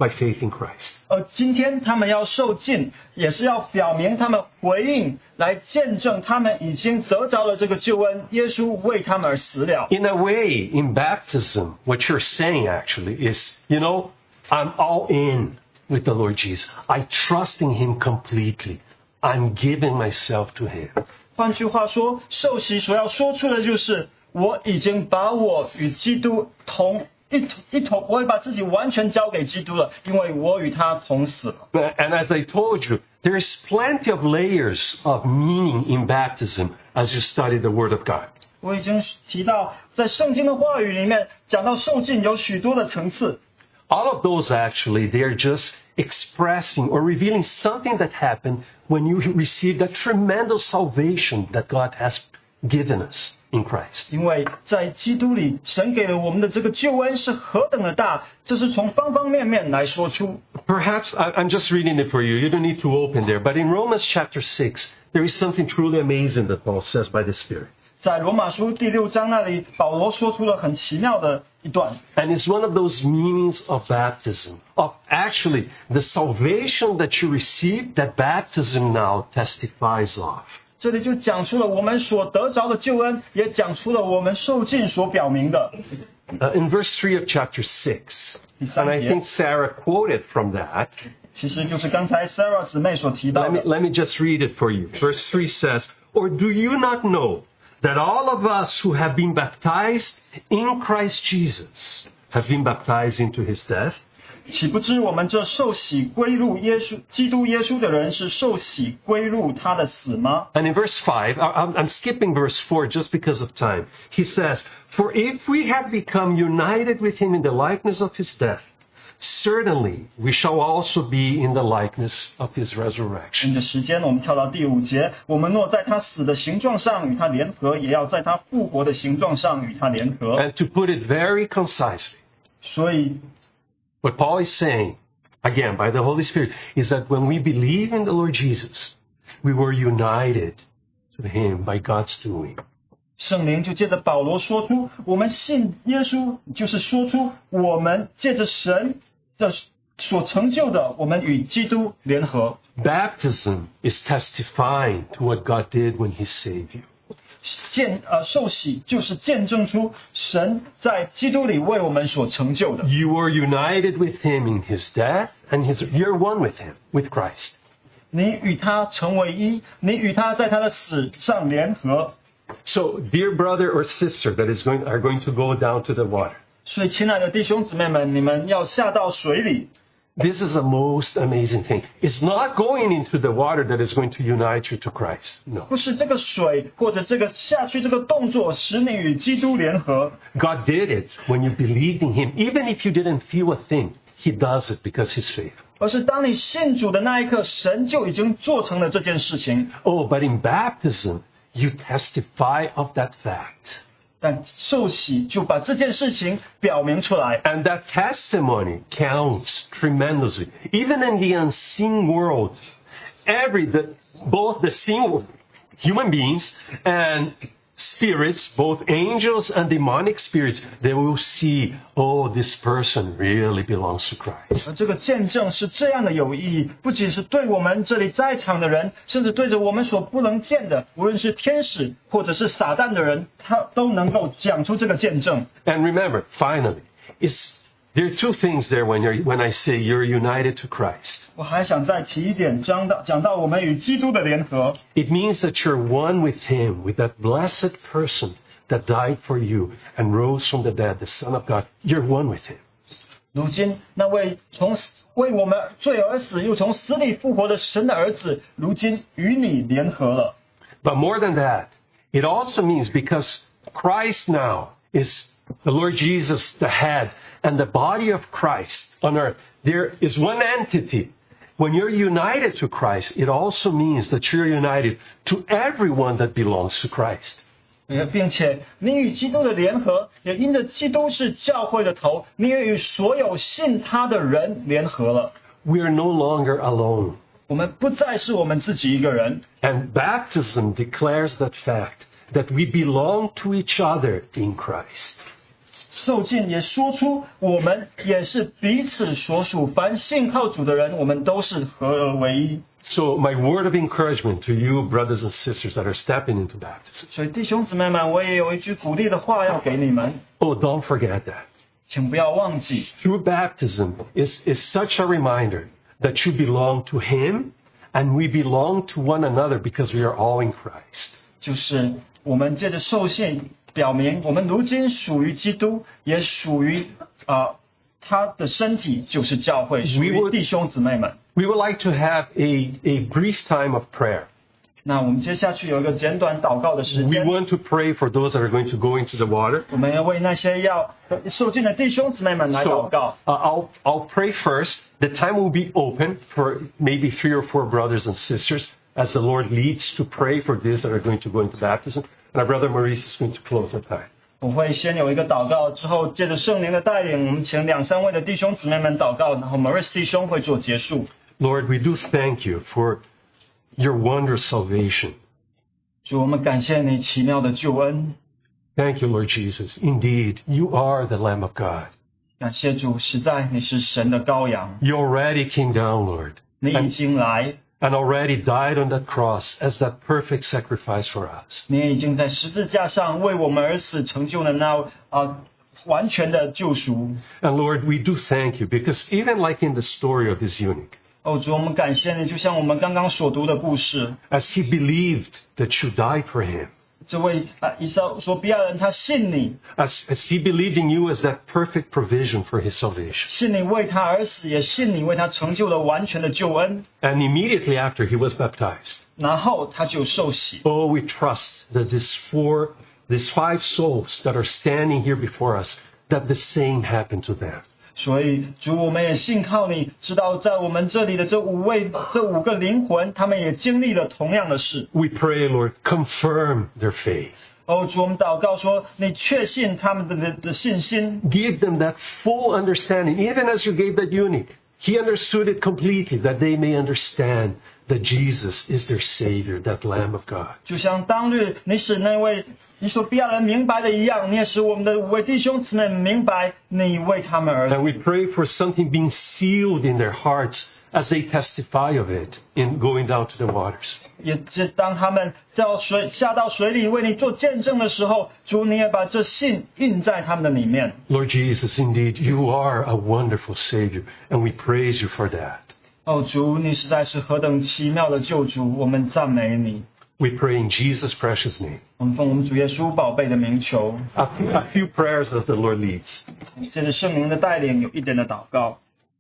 [SPEAKER 6] by faith in Christ.
[SPEAKER 2] 而今天他们要受尽，也是要表明他们回应，来见证他们已经得着了这个救恩，耶稣为他们而死了。
[SPEAKER 6] In a way, in baptism, what you're saying actually is, I'm all in with the Lord Jesus. I trust in Him completely. I'm giving myself to Him.
[SPEAKER 2] 换句话说，受洗所要说出的就是，我已经把我与基督一同，我会把自己完全交给基督了，因为我与他同死了。
[SPEAKER 6] And as I told you, there's plenty of layers of meaning in baptism as you study the Word of God.
[SPEAKER 2] 我已经提到，在圣经的话语里面讲到受浸有许多的层次。
[SPEAKER 6] All of those actually, they are just expressing or revealing something that happened when you received that tremendous salvation that God has given us in Christ.
[SPEAKER 2] 因为在基督里，神给了我们的这个救恩是何等的大，这是从方方面面来说出。
[SPEAKER 6] Perhaps I'm just reading it for you. You don't need to open there. But in Romans chapter 6, there is something truly amazing that Paul says by the Spirit.
[SPEAKER 2] 在罗马书第6章那里，保罗说出了很奇妙的一段。
[SPEAKER 6] And it's one of those meanings of baptism, of actually the salvation that you receive that baptism now testifies of.
[SPEAKER 2] 这里就讲出了我们所得着的救恩，也讲出了我们受浸所表明的。
[SPEAKER 6] In verse 3 of chapter 6, and I think Sarah quoted from that.
[SPEAKER 2] 其实就是刚才 Sarah 姊妹所提到的。
[SPEAKER 6] Let me just read it for you. Verse 3 says, "Or do you not know that all of us who have been baptized in Christ Jesus have been baptized into His death?"
[SPEAKER 2] 岂不知我们这受洗归入基督耶稣的人是受洗归入他的死吗？
[SPEAKER 6] And in verse 5, I'm skipping verse 4 just because of time. He says, "For if we have become united with Him in the likeness of His death, certainly we shall also be in the likeness of His resurrection."
[SPEAKER 2] 凭着时间，我们跳到第5节。我们若在他死的形状上与他联合，也要在他复活的形状上与他联合。
[SPEAKER 6] And to put it very concisely,
[SPEAKER 2] 所以
[SPEAKER 6] what Paul is saying, again, by the Holy Spirit, is that when we believe in the Lord Jesus, we were united to Him by God's doing.
[SPEAKER 2] 圣灵就借着保罗说出，我们信耶稣，就是说出我们借着神的所成就的，我们与基督联合。
[SPEAKER 6] Baptism is testifying to what God did when He saved you.
[SPEAKER 2] 受洗就是见证出神在基督里为我们所成就的。
[SPEAKER 6] You were united with Him in His death, and you're one with Him, with Christ.
[SPEAKER 2] 你与他成为一，你与他在他的死上联合。
[SPEAKER 6] So, dear brother or sister that are going to go down to the water.
[SPEAKER 2] 所以，亲爱的弟兄姊妹们，你们要下到水里。
[SPEAKER 6] This is the most amazing thing. It's not going into the water that is going to unite you to Christ. No.
[SPEAKER 2] 不是这个水或者这个下去这个动作使你与基督联合。
[SPEAKER 6] God did it when you believed in Him. Even if you didn't feel a thing, He does it because He's faithful.
[SPEAKER 2] 而是当你信主的那一刻，神就已经做成了这件事情。
[SPEAKER 6] Oh, but in baptism, you testify of that fact.
[SPEAKER 2] 但受洗就把这件事情表明出来。
[SPEAKER 6] And that testimony counts tremendously. Even in the unseen world, both the seen human beings and spirits, both angels and demonic spirits, they will see, oh, this person really belongs to Christ.
[SPEAKER 2] 而这个见证是这样的有意义，不仅是对我们这里在场的人，甚至对着我们所不能见的，无论是天使或者是撒旦的人，他都能够讲出这个见证。
[SPEAKER 6] And remember, finally, there are two things there when I say you're united to Christ.
[SPEAKER 2] 我还想再提一点，讲到我们与基督的联合。
[SPEAKER 6] It means that you're one with Him, with that blessed person that died for you and rose from the dead, the Son of God. You're one with Him.
[SPEAKER 2] 如今那位为我们罪而死又从死里复活的神的儿子，如今与你联合了。
[SPEAKER 6] But more than that, it also means because Christ now is the Lord Jesus, the head, and the body of Christ on earth. There is one entity. When you're united to Christ, it also means that you're united to everyone that belongs to Christ.
[SPEAKER 2] 并且你与基督的联合，也因着基督是教会的头，你也与所有信他的人联合了。
[SPEAKER 6] We are no longer alone.
[SPEAKER 2] 我们不再是我们自己一个人。
[SPEAKER 6] And baptism declares that fact, that we belong to each other in Christ.
[SPEAKER 2] 受尽，也说出我们也是彼此所属，凡信靠主的人，我们都是合而为一。
[SPEAKER 6] So my word of encouragement to you, brothers and sisters that are stepping into baptism.
[SPEAKER 2] 所以弟兄姊妹们，我也有一句鼓励的话要给你们。
[SPEAKER 6] Oh, don't forget that.
[SPEAKER 2] 请不要忘记
[SPEAKER 6] Through baptism is such a reminder that you belong to Him and we belong to one another because we are all in Christ.
[SPEAKER 2] 就是我们借着受洗，表明我们如今属于基督，也属于他的身体，就是教会，属于弟兄姊妹们。
[SPEAKER 6] We would like to have a brief time of prayer.
[SPEAKER 2] 那我们接下去有一个简短祷告的时
[SPEAKER 6] We
[SPEAKER 2] 间。
[SPEAKER 6] want to pray for those that are going to go into the water.
[SPEAKER 2] 我们要为那些要受浸的弟兄姊妹们来祷告。
[SPEAKER 6] I'll pray first. The time will be open for maybe 3 or 4 brothers and sisters as the Lord leads to pray for these that are going to go into baptism. And our brother Maurice is going to close the time.
[SPEAKER 2] 我会先有一个祷告，之后借着圣灵的带领，我们请2、3位的弟兄姊妹们祷告，然后 Maurice 弟兄会做结束。
[SPEAKER 6] Lord, we do thank you for your wondrous salvation.
[SPEAKER 2] 主，我们感谢你奇妙的救恩。
[SPEAKER 6] Thank you, Lord Jesus. Indeed, you are the Lamb of God.
[SPEAKER 2] 感谢主，实在你是神的羔羊。
[SPEAKER 6] You already came down, Lord.
[SPEAKER 2] 你已经来。
[SPEAKER 6] And already died on that cross as that perfect sacrifice for us.
[SPEAKER 2] 你已经在十字架上为我们而死，成就了那完全的救赎。
[SPEAKER 6] And Lord, we do thank you because even like in the story of this eunuch,
[SPEAKER 2] 主，我们感谢你，就像我们刚刚所读的故事。
[SPEAKER 6] As he believed that you died for him.
[SPEAKER 2] 这位以索比亚人，他信你。
[SPEAKER 6] As he believed in you as that perfect provision for his salvation.
[SPEAKER 2] 信你为他而死，也信你为他成就了完全的救恩。
[SPEAKER 6] And immediately after he was baptized.
[SPEAKER 2] 然后他就受洗。
[SPEAKER 6] Oh, we trust that these 5 souls that are standing here before us, that the same happened to them.
[SPEAKER 2] 所以主，我们也信靠你，知道在我们这里的这5个灵魂，他们也经历了同样的事。
[SPEAKER 6] We pray, Lord, confirm their faith.
[SPEAKER 2] 主，我们祷告说，你确信他们的信心。
[SPEAKER 6] Give them that full understanding, even as you gave that eunuch. He understood it completely, that they may understand that Jesus is their Savior, that Lamb of God.
[SPEAKER 2] 就像当日你使那位以索比亚人明白的一样，你也使我们的5位弟兄姊妹明白你为他们而死。
[SPEAKER 6] And we pray for something being sealed in their hearts as they testify of it in going down to the waters.
[SPEAKER 2] 也当他们下到水里为你做见证的时候，主，你也把这信印在他们的里面。
[SPEAKER 6] Lord Jesus, indeed, you are a wonderful Savior, and we praise you for that.
[SPEAKER 2] 主，你实在是何等奇妙的救主，我们赞美你。
[SPEAKER 6] We pray in Jesus' precious name.
[SPEAKER 2] 我们奉我们主耶稣宝贝的名求。
[SPEAKER 6] A few prayers as the Lord leads.
[SPEAKER 2] 借着圣灵的带领，有一点的祷告。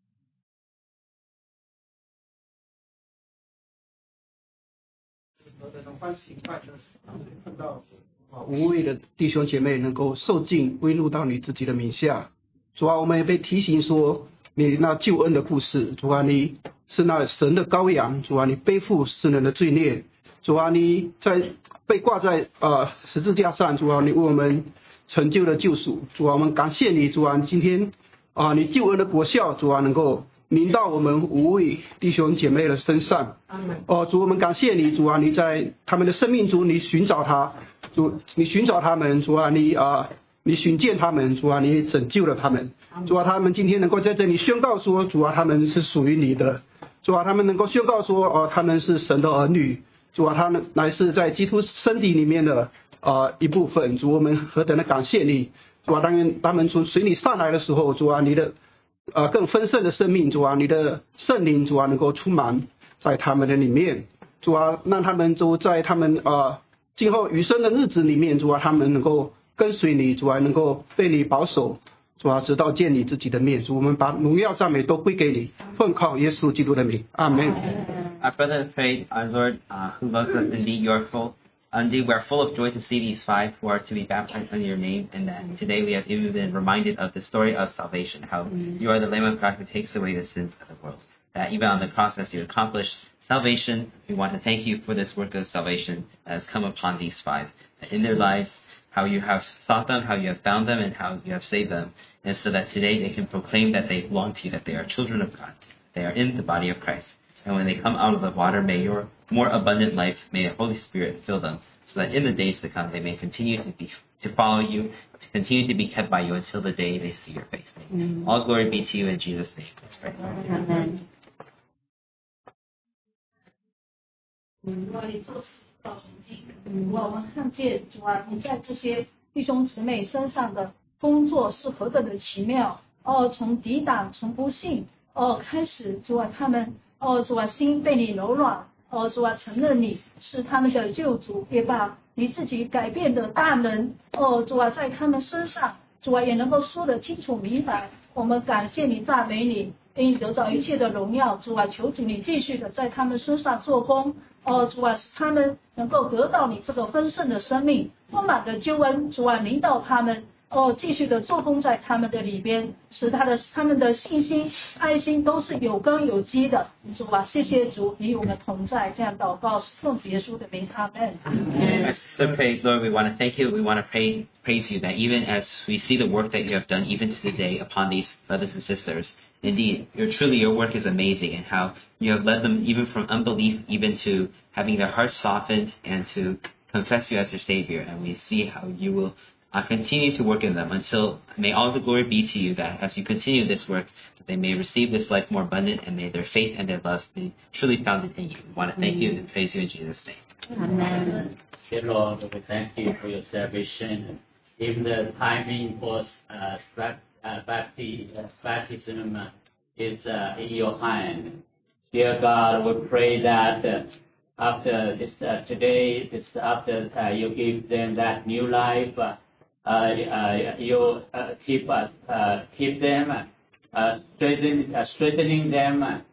[SPEAKER 10] 欢喜快乐，看到无畏的弟兄姐妹能够受尽归入到你自己的名下。主啊，我们也被提醒说，你那救恩的故事。主啊，你是那神的羔羊。主啊，你背负世人的罪孽。主啊，你被挂在十字架上。主啊，你为我们成就了救赎。主啊，我们感谢你。主啊，今天你救恩的果效，主啊，能够临到我们5位弟兄姐妹的身上。主，我们感谢你。主啊，你在他们的生命中，你寻找他。主，你寻找他们。主啊，你寻见他们。主啊，你拯救了他们。主啊，他们今天能够在这里宣告说，主啊，他们是属于你的。主啊，他们能够宣告说，他们是神的儿女。主啊，他们乃是在基督身体里面的一部分。主，我们何等的感谢你。主啊，当他们从水里上来的时候，主啊，你的更丰盛的生命，主啊，你的圣灵，主啊，能够充满在他们的里面。主啊，让他们都在他们今后余生的日子里面，主啊，他们能够跟随你。主啊，能够被你保守。主啊，直到见你自己的面。主，我们把荣耀赞美都归给你，奉靠耶稣基督的名，阿门。
[SPEAKER 4] Our brother prayed, our Lord, who loves us, indeed you are full. Indeed, we are full of joy to see these 5 who are to be baptized under your name, and that today we have even been reminded of the story of salvation, how you are the Lamb of God who takes away the sins of the world. That even on the cross, as you accomplished salvation, we want to thank you for this work of salvation that has come upon these 5. That in their lives, how you have sought them, how you have found them, and how you have saved them, and so that today they can proclaim that they belong to you, that they are children of God, they are in the body of Christ. And when they come out of the water, may your more abundant life, may the Holy Spirit fill them so that in the days to come they may continue to follow you, to continue to be kept by you until the day they see your face. All glory be to you in Jesus' name. Let's pray.
[SPEAKER 8] Amen.
[SPEAKER 11] 主啊，你做事到纯净。主啊，我们看见主啊，你在这些弟兄姊妹身上的工作是何等的奇妙。从抵挡，从不信，开始，主啊，他们，主啊，心被你柔软，主啊，承认你是他们的救主，也把你自己改变的大能，主啊，在他们身上，主啊，也能够说得清楚明白。我们感谢你，赞美你，给你得到一切的荣耀。主啊，求主你继续的在他们身上做工。主啊，使他们能够得到你这个丰盛的生命，丰满的救恩。主啊，领导他们，继续的做工在他们的里边，使他们的信心、爱心都是有根有基的。主啊，谢谢主，与我们同在。这样祷告是奉耶稣的名，阿门。
[SPEAKER 4] So pray, Lord, we want to thank you. We want to praise you that even as we see the work that you have done, even to today, upon these brothers and sisters. Indeed, your work is amazing, and how you have led them even from unbelief, even to having their hearts softened and to confess you as your Savior. And we see how you will continue to work in them until may all the glory be to you, that as you continue this work, that they may receive this life more abundant, and may their faith and their love be truly founded in you. We want to thank you and praise you in Jesus' name.
[SPEAKER 8] Amen.
[SPEAKER 7] Dear Lord, we thank you for your salvation. Even the timing for baptism is in your hand. Dear God, we pray that after this today, after you give them that new life, you keep them, strengthening them,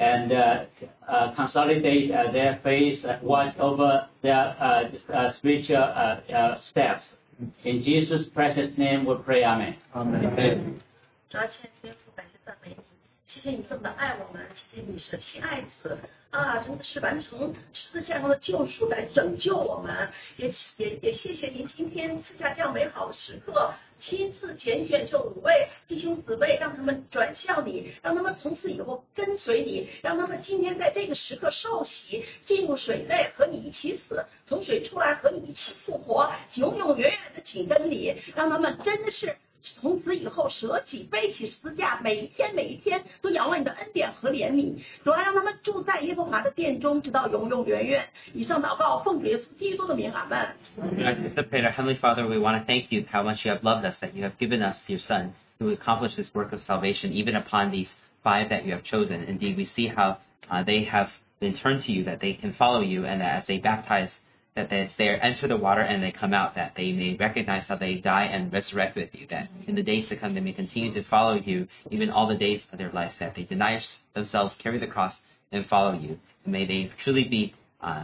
[SPEAKER 7] and consolidate their faith, watch over their spiritual steps. In Jesus' precious name we pray, Amen.
[SPEAKER 2] Amen.
[SPEAKER 12] 主要亲爱的耶稣，感谢赞美你，谢谢你这么的爱我们，谢谢你舍弃爱子啊，真的是完成十字架上的救赎来拯救我们，也谢谢您今天赐下这样美好的时刻，亲自拣选这5位弟兄姊妹，让他们转向你，让他们从此以后跟随你，让他们今天在这个时刻受洗，进入水内和你一起死，从水出来和你一起复活，永永远远的紧跟你，让他们真的是从此以后舍己背起十字架，每一天都仰望你的恩典和怜悯，主要让他们住在耶和华的殿中，直到永永远远。以上祷告奉主耶稣基督的名，阿门。
[SPEAKER 4] Heavenly Father, we want to thank you how much you have loved us, that you have given us your Son to accomplish this work of salvation, even upon these 5 that you have chosen. Indeed, we see how they have been turned to you, that they can follow you, and that as they baptize, that as they enter the water and they come out, that they may recognize how they die and resurrect with you, that in the days to come they may continue to follow you, even all the days of their life, that they deny themselves, carry the cross, and follow you. And may they truly be,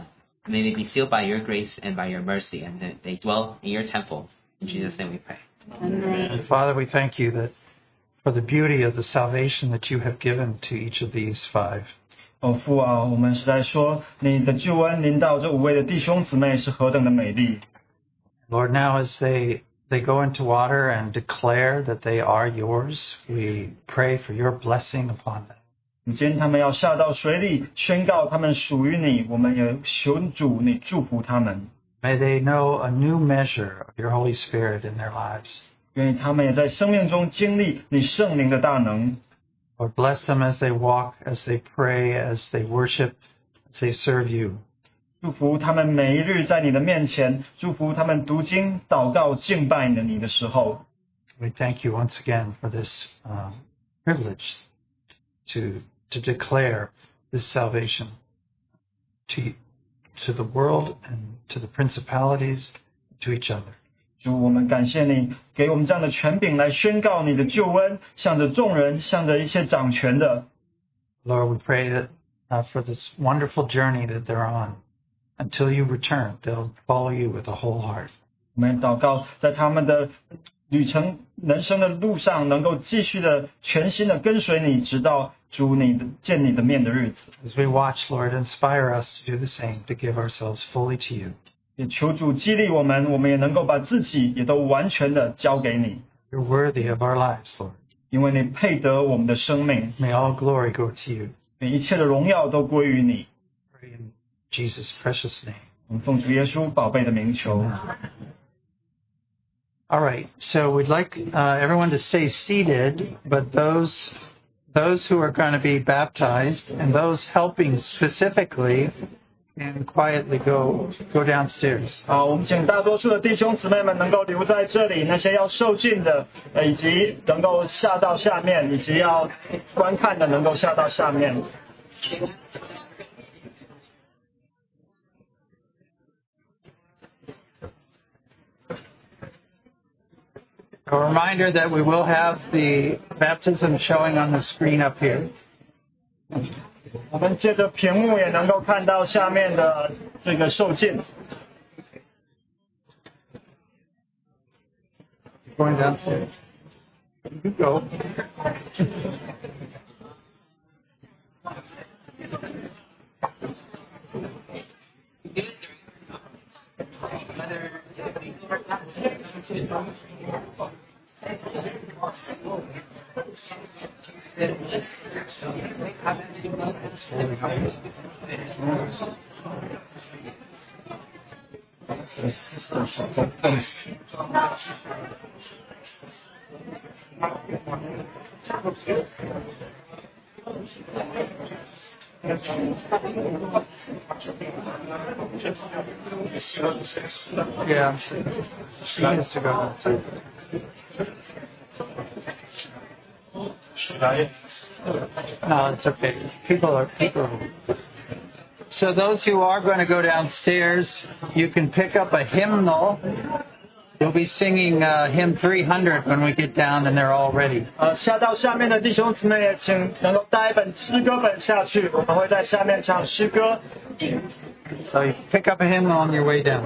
[SPEAKER 4] may they be sealed by your grace and by your mercy, and that they dwell in your temple. In Jesus' name we pray.
[SPEAKER 1] Amen. Father, we thank you that for the beauty of the salvation that you have given to each of these 5.
[SPEAKER 2] 父啊，我们实在说，你的救恩临到这5位的弟兄姊妹是何等的美丽。
[SPEAKER 1] Lord, now as they go into water and declare that they are yours, we pray for your blessing upon them.
[SPEAKER 2] 今天他们要下到水里，宣告他们属于你，我们也求主你祝福他们。
[SPEAKER 1] May they know a new measure of your Holy Spirit in their lives.
[SPEAKER 2] 愿他们也在生命中经历你圣灵的大能。
[SPEAKER 1] Lord, bless them as they walk, as they pray, as they worship, as they serve you.
[SPEAKER 2] 祝福他们每一日在你的面前，祝福他们读经、祷告、敬拜你的时候。
[SPEAKER 1] We thank you once again for this privilege to declare this salvation to the world and to the principalities, to each other.
[SPEAKER 2] 主，我们感谢你给我们这样的权柄来宣告你的救恩，向着众人，向着一些掌权的。
[SPEAKER 1] Lord, we pray that for this wonderful journey that they're on, until you return, they'll follow you with a whole heart.
[SPEAKER 2] 我们祷告，在他们的旅程、人生的路上，能够继续的全心的跟随你，直到主见你的面的日子。
[SPEAKER 1] As we watch, Lord, inspire us to do the same, to give ourselves fully to you.
[SPEAKER 2] 也求主激励我们，我们也能够把自己也都完全的交给你。
[SPEAKER 1] You're worthy of our lives, Lord.
[SPEAKER 2] 因为你配得我们的生命。
[SPEAKER 1] May all glory go to you.
[SPEAKER 2] 一切的荣耀都归于你。
[SPEAKER 1] Pray in Jesus' precious name.
[SPEAKER 2] 我们奉主耶稣宝贝的名求。
[SPEAKER 1] All right, so we'd like everyone to stay seated, but those who are going to be baptized and those helping specifically can quietly go downstairs.
[SPEAKER 2] 好，我们请大多数的弟兄姊妹们能够留在这里，那些要受浸的，以及能够下到下面，以及要观看的能够下到下面。
[SPEAKER 1] A reminder that we will have the baptism showing on the screen up here.
[SPEAKER 2] 我们借着屏幕也能够看到下面的这个受浸。
[SPEAKER 1] Going downstairs. You go. Yeah, she needs to go.
[SPEAKER 2] Should I?
[SPEAKER 1] No, it's okay. People. So those who are going to go downstairs, you can pick up a hymnal. We'll be singing hymn 300 when we get down, and they're all ready.
[SPEAKER 2] 下到下面的弟兄姊妹也请能够带一本诗歌本下去，我们会在下面唱诗歌。
[SPEAKER 1] So you pick up a hymnal on your way down.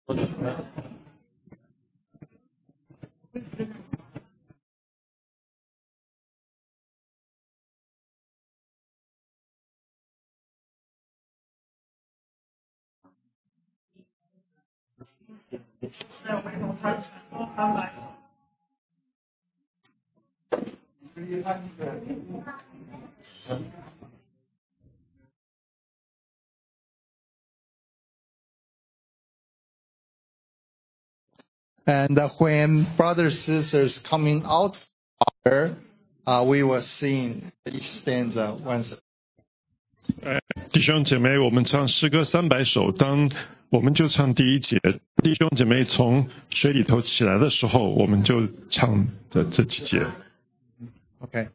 [SPEAKER 3] And when brothers sisters coming out there, we will sing each stanza once.
[SPEAKER 13] 弟兄姐妹，我们唱诗歌300首，当我们就唱第一节。弟兄姐妹从水里头起来的时候，我们就唱的这几节。
[SPEAKER 3] Okay.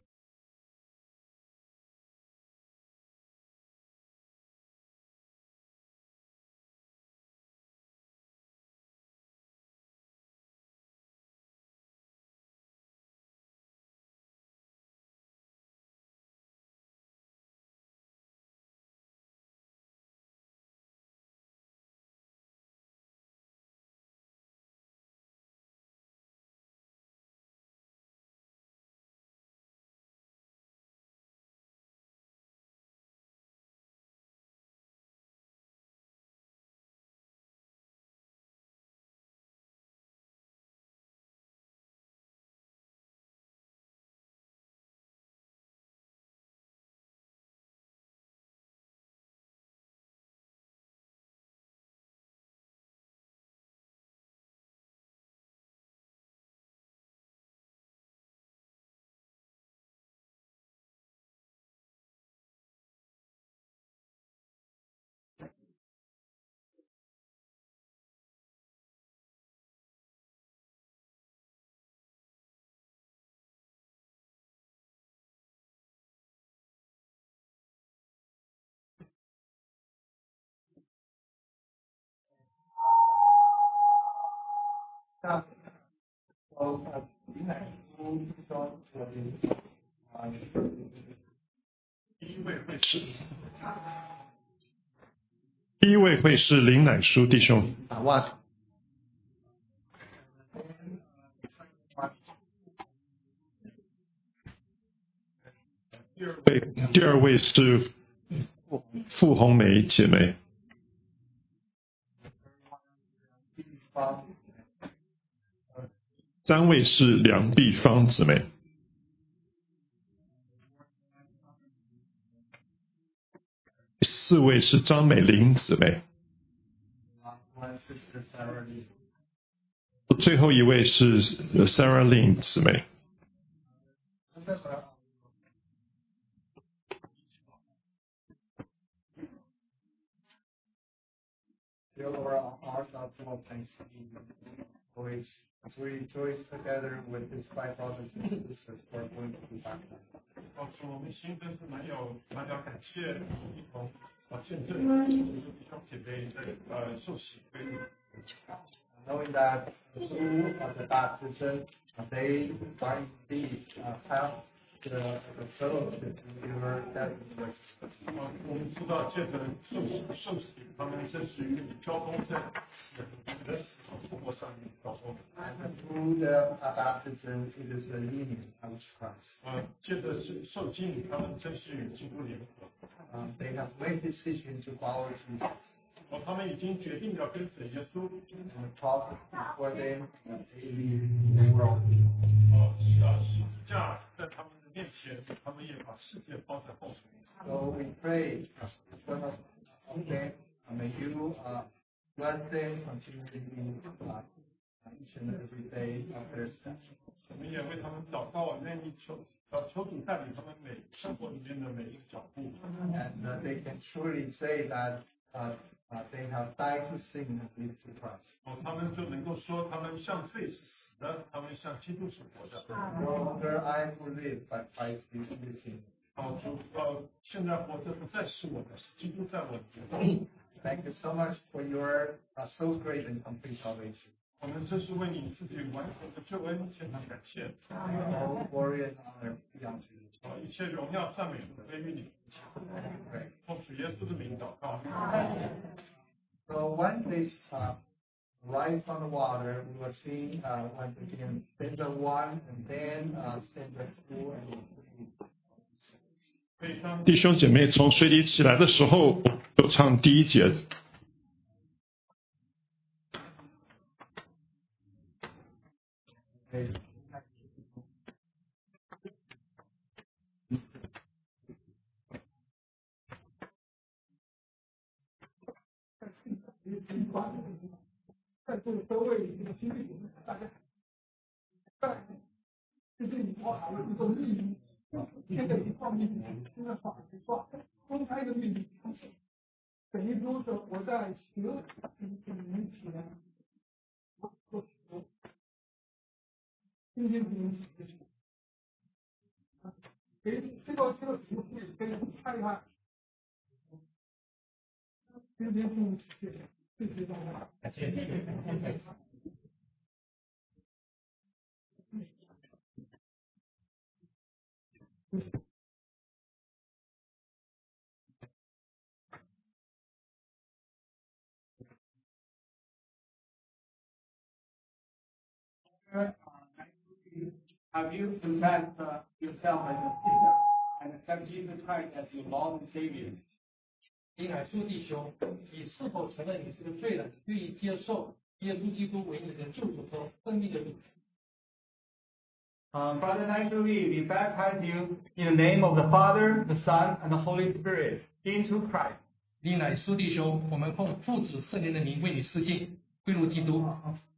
[SPEAKER 13] 第一位会是林乃书弟兄。第二位是傅红梅姐妹。3位是梁碧芳姊妹。4位是张美玲姊妹。最后一位是 Sarah Lin 姊妹。
[SPEAKER 3] As we rejoice together with these 5 brothers and sisters who are going to be baptized.
[SPEAKER 13] 我们心真是蛮有感谢，一同见证弟兄姐妹的受洗归主。
[SPEAKER 3] Knowing that through the baptism, they are indeed have the fellowship in your death.
[SPEAKER 13] 我们知道借着受洗，他们真是与你交通在你的死和复活上面交通。
[SPEAKER 3] And through the baptism, it is a union of Christ.
[SPEAKER 13] 借着受浸，他们真是与基督联合。
[SPEAKER 3] They have made decision to follow Jesus.
[SPEAKER 13] 他们已经决定要跟随耶稣。
[SPEAKER 3] And the process before them, they leave the world.
[SPEAKER 13] 十字架在他们的面前，他们也把世界抛在后头。
[SPEAKER 3] So we pray, Son of them, may you bless them continually each and every day of their steps.
[SPEAKER 13] 我们也为他们祷告，愿意求主带领他们生活里面的每一个脚步。
[SPEAKER 3] And they can surely say that they have died to sin and lived to Christ.
[SPEAKER 13] 他们就能够说，他们像罪是死的，他们像基督是活的。
[SPEAKER 3] No longer I who live, but Christ lives in me.
[SPEAKER 13] 现在活着不再是我的，是基督在我里面。
[SPEAKER 3] Thank you so much for your so great and complete salvation.
[SPEAKER 13] 我们这是为你自己完成的救恩，献上感谢。
[SPEAKER 3] All glory and honor be unto you.
[SPEAKER 13] 一切荣耀赞美都归于你。奉主耶稣的名祷告。
[SPEAKER 3] So one day,
[SPEAKER 1] rise from the water. We will sing once again stanza 1 and then stanza 2 and 3.
[SPEAKER 13] 当弟兄姐妹从水里起来的时候，就唱第一节。
[SPEAKER 3] 在座的各位这个兄弟姐妹，大家在就是你我还有一种秘密，现在一放秘密，现在法律化公开的秘密，等于说是我在10几年前，今天给这个题目给你们看一看，今天谢谢。
[SPEAKER 14] Have you confessed yourself as a sinner and accept Jesus Christ as your Lord and Savior?
[SPEAKER 15] 你乃叔弟兄，你是否承认你是个罪人，愿意接受耶稣基督为你的救主和生命的主
[SPEAKER 14] ？Brother Naturally, we baptize you in the name of the Father, the Son, and the Holy Spirit into Christ.
[SPEAKER 15] 你乃叔弟兄，我们奉父子圣灵的名为你施浸，归入基督。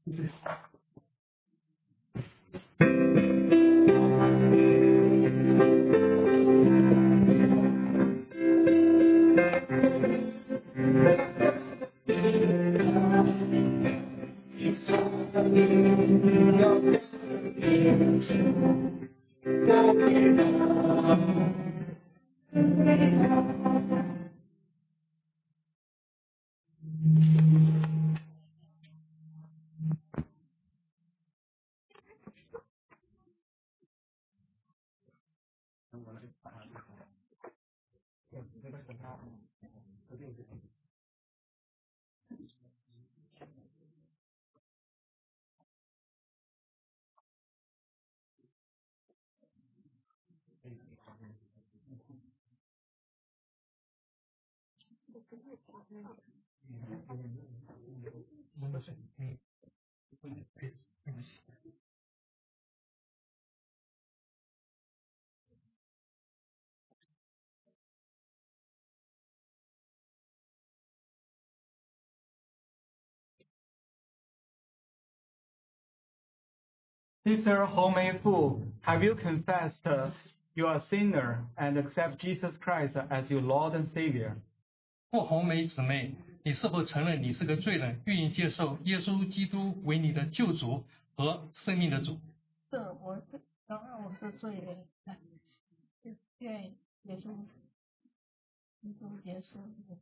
[SPEAKER 14] Sister Homei Fu, have you confessed you are a sinner and accept Jesus Christ as your Lord and Savior?
[SPEAKER 15] 或红梅姊妹，你是否承认你是个罪人，愿意接受耶稣基督为你的救主和生命的主？
[SPEAKER 5] 是，我是承认我是罪人，愿耶稣结束。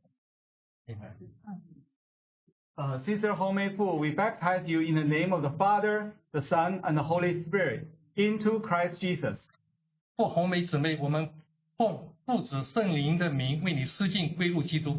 [SPEAKER 14] Sister Homei Fu, we baptize you in the name of the Father, the Son, and the Holy Spirit into Christ Jesus.
[SPEAKER 15] 或红梅姊妹，我们奉父子圣灵的名为你施浸，归入基督。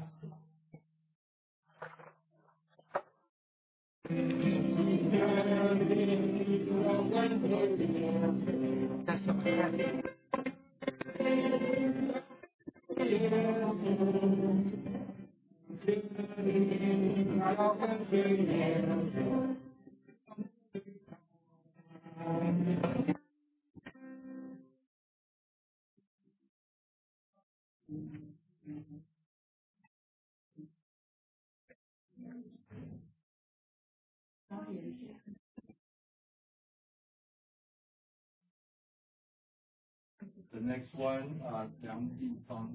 [SPEAKER 1] The next one, Yang Yifang.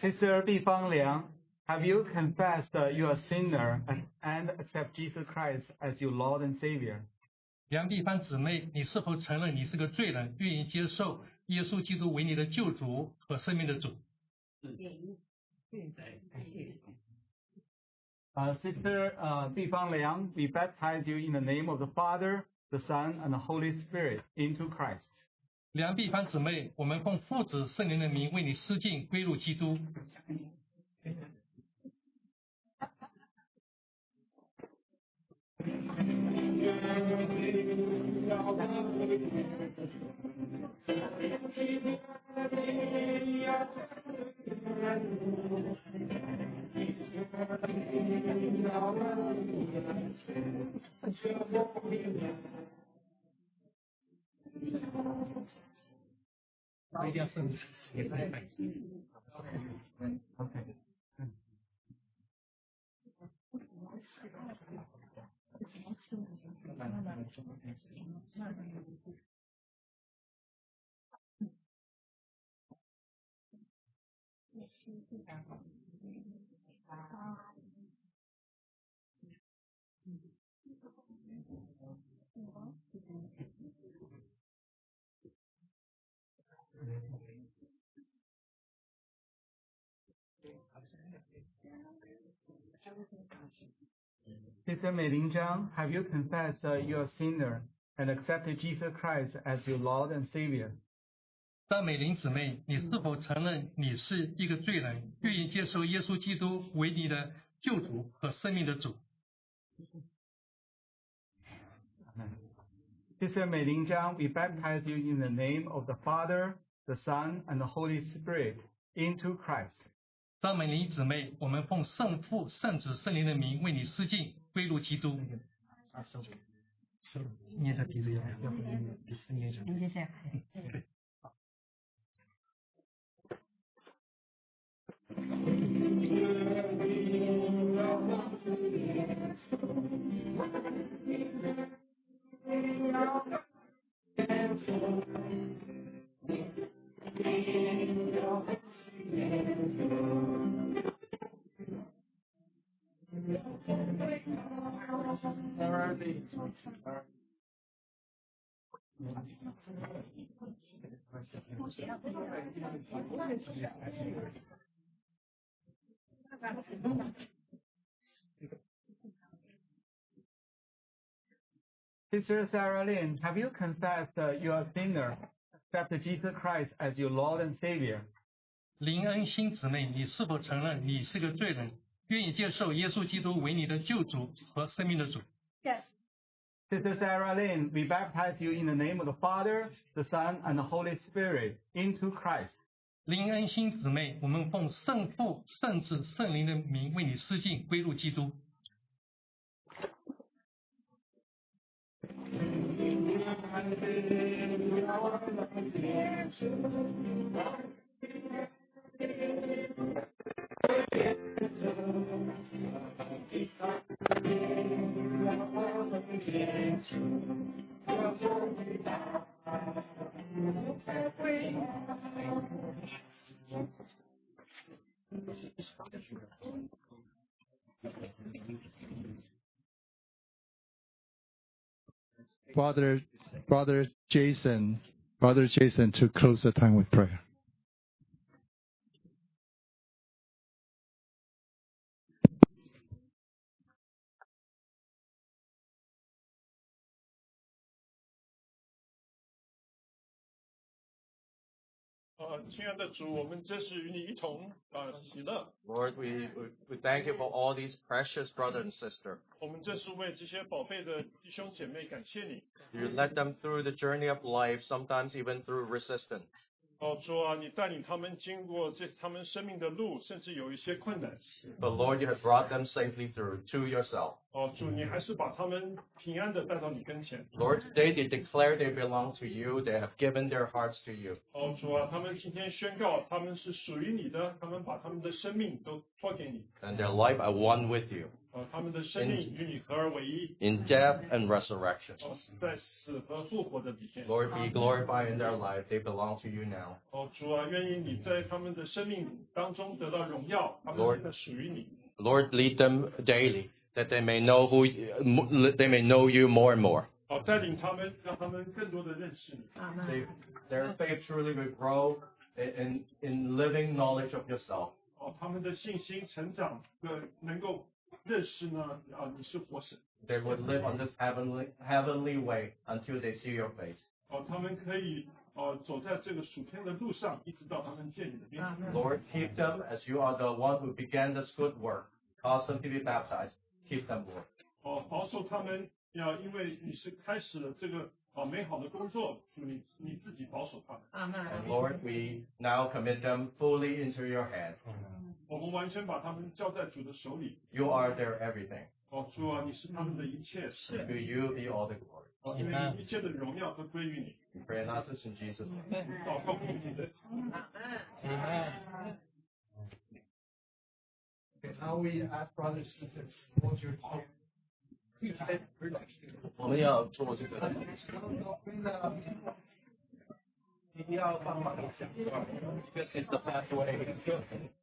[SPEAKER 14] Sister 毕方良, have you confessed you are a sinner and accept Jesus Christ as your Lord and Savior?
[SPEAKER 15] 梁碧芳姊妹，你是否承认你是个罪人，愿意接受耶稣基督为你的救主和生命的主？
[SPEAKER 14] Sister 毕方良, we baptize you in the name of the Father, the Son, and the Holy Spirit into Christ.
[SPEAKER 15] 梁碧芳姊妹，我们奉父子圣灵的名为你施浸，归入基督。 一定要圣子也不太
[SPEAKER 14] OK. Sister 美玲章, have you confessed you are a sinner and accepted Jesus Christ as your Lord and Savior?
[SPEAKER 15] 张美玲姊妹，你是否承认你是一个罪人，愿意接受耶稣基督为你的救主和生命的主？
[SPEAKER 14] Sister 美玲章, we baptize you in the name of the Father, the Son, and the Holy Spirit into Christ.
[SPEAKER 15] 张美玲姊妹，我们奉圣父、圣子、圣灵的名为你施浸，归入基督。念下鼻子要不念下。念下。
[SPEAKER 14] Sister Sarah Lin, have you confessed you are a sinner, accepted Jesus Christ as your Lord and Savior?
[SPEAKER 15] 林恩心姊妹，你是否承认你是个罪人，愿意接受耶稣基督为你的救主和生命的主？
[SPEAKER 11] Yes.
[SPEAKER 14] Sister Sarah Lin, we baptize you in the name of the Father, the Son, and the Holy Spirit into Christ.
[SPEAKER 15] 林恩心姊妹，我们奉圣父、圣子、圣灵的名为你施浸，归入基督。
[SPEAKER 16] Brother Jason, to close the time with prayer.
[SPEAKER 17] Lord, we thank you for all these precious brothers and sisters. You led them through the journey of life, sometimes even through resistance.
[SPEAKER 13] 主啊，你带领他们经过他们生命的路，甚至有一些困难。
[SPEAKER 17] But Lord, you have brought them safely through to yourself.
[SPEAKER 13] 主，你还是把他们平安的带到你跟前。
[SPEAKER 17] Lord, today they declare they belong to you. They have given their hearts to you.
[SPEAKER 13] 主啊，他们今天宣告他们是属于你的，他们把他们的生命都托给你。
[SPEAKER 17] And their life are one with you
[SPEAKER 13] 他们的生命与你合而为一。
[SPEAKER 17] in death and resurrection.
[SPEAKER 13] 在死和复活的里面。
[SPEAKER 17] Lord, be glorified in their life. They belong to you now.
[SPEAKER 13] 主啊，愿意你在他们的生命当中得到荣耀，他们
[SPEAKER 17] Lord
[SPEAKER 13] 真的属于你。
[SPEAKER 17] Lord, lead them daily that they may know they may know you more and more.
[SPEAKER 13] 带领他们，让他们更多的认识你。
[SPEAKER 17] Their faith truly will grow in living knowledge of yourself.
[SPEAKER 13] 他们的信心成长，能够认识呢，你是活神。
[SPEAKER 17] They would live on this heavenly way until they see your face.
[SPEAKER 13] 他们可以走在这个属天的路上，一直到他们见你的面。
[SPEAKER 17] Lord, keep them as you are the one who began this good work. Cause them to be baptized. Keep them, Lord.
[SPEAKER 13] 保守他们，因为你是开始了这个美好的工作，主你自己保守他们。
[SPEAKER 17] And Lord, we now commit them fully into your hands.
[SPEAKER 13] 我们完全把他们交在主的手里。
[SPEAKER 17] You are their everything.
[SPEAKER 13] 主啊，你是他们的一切。
[SPEAKER 17] To you be all the glory.
[SPEAKER 13] 因为一切的荣耀都归于你。
[SPEAKER 17] We pray not this in Jesus' name.
[SPEAKER 13] 祷告奉主的。
[SPEAKER 16] Okay, now we ask brothers and sisters, close your eyes.
[SPEAKER 17] 我们要做这个。
[SPEAKER 16] 一定要帮忙一下，
[SPEAKER 17] This is the pathway.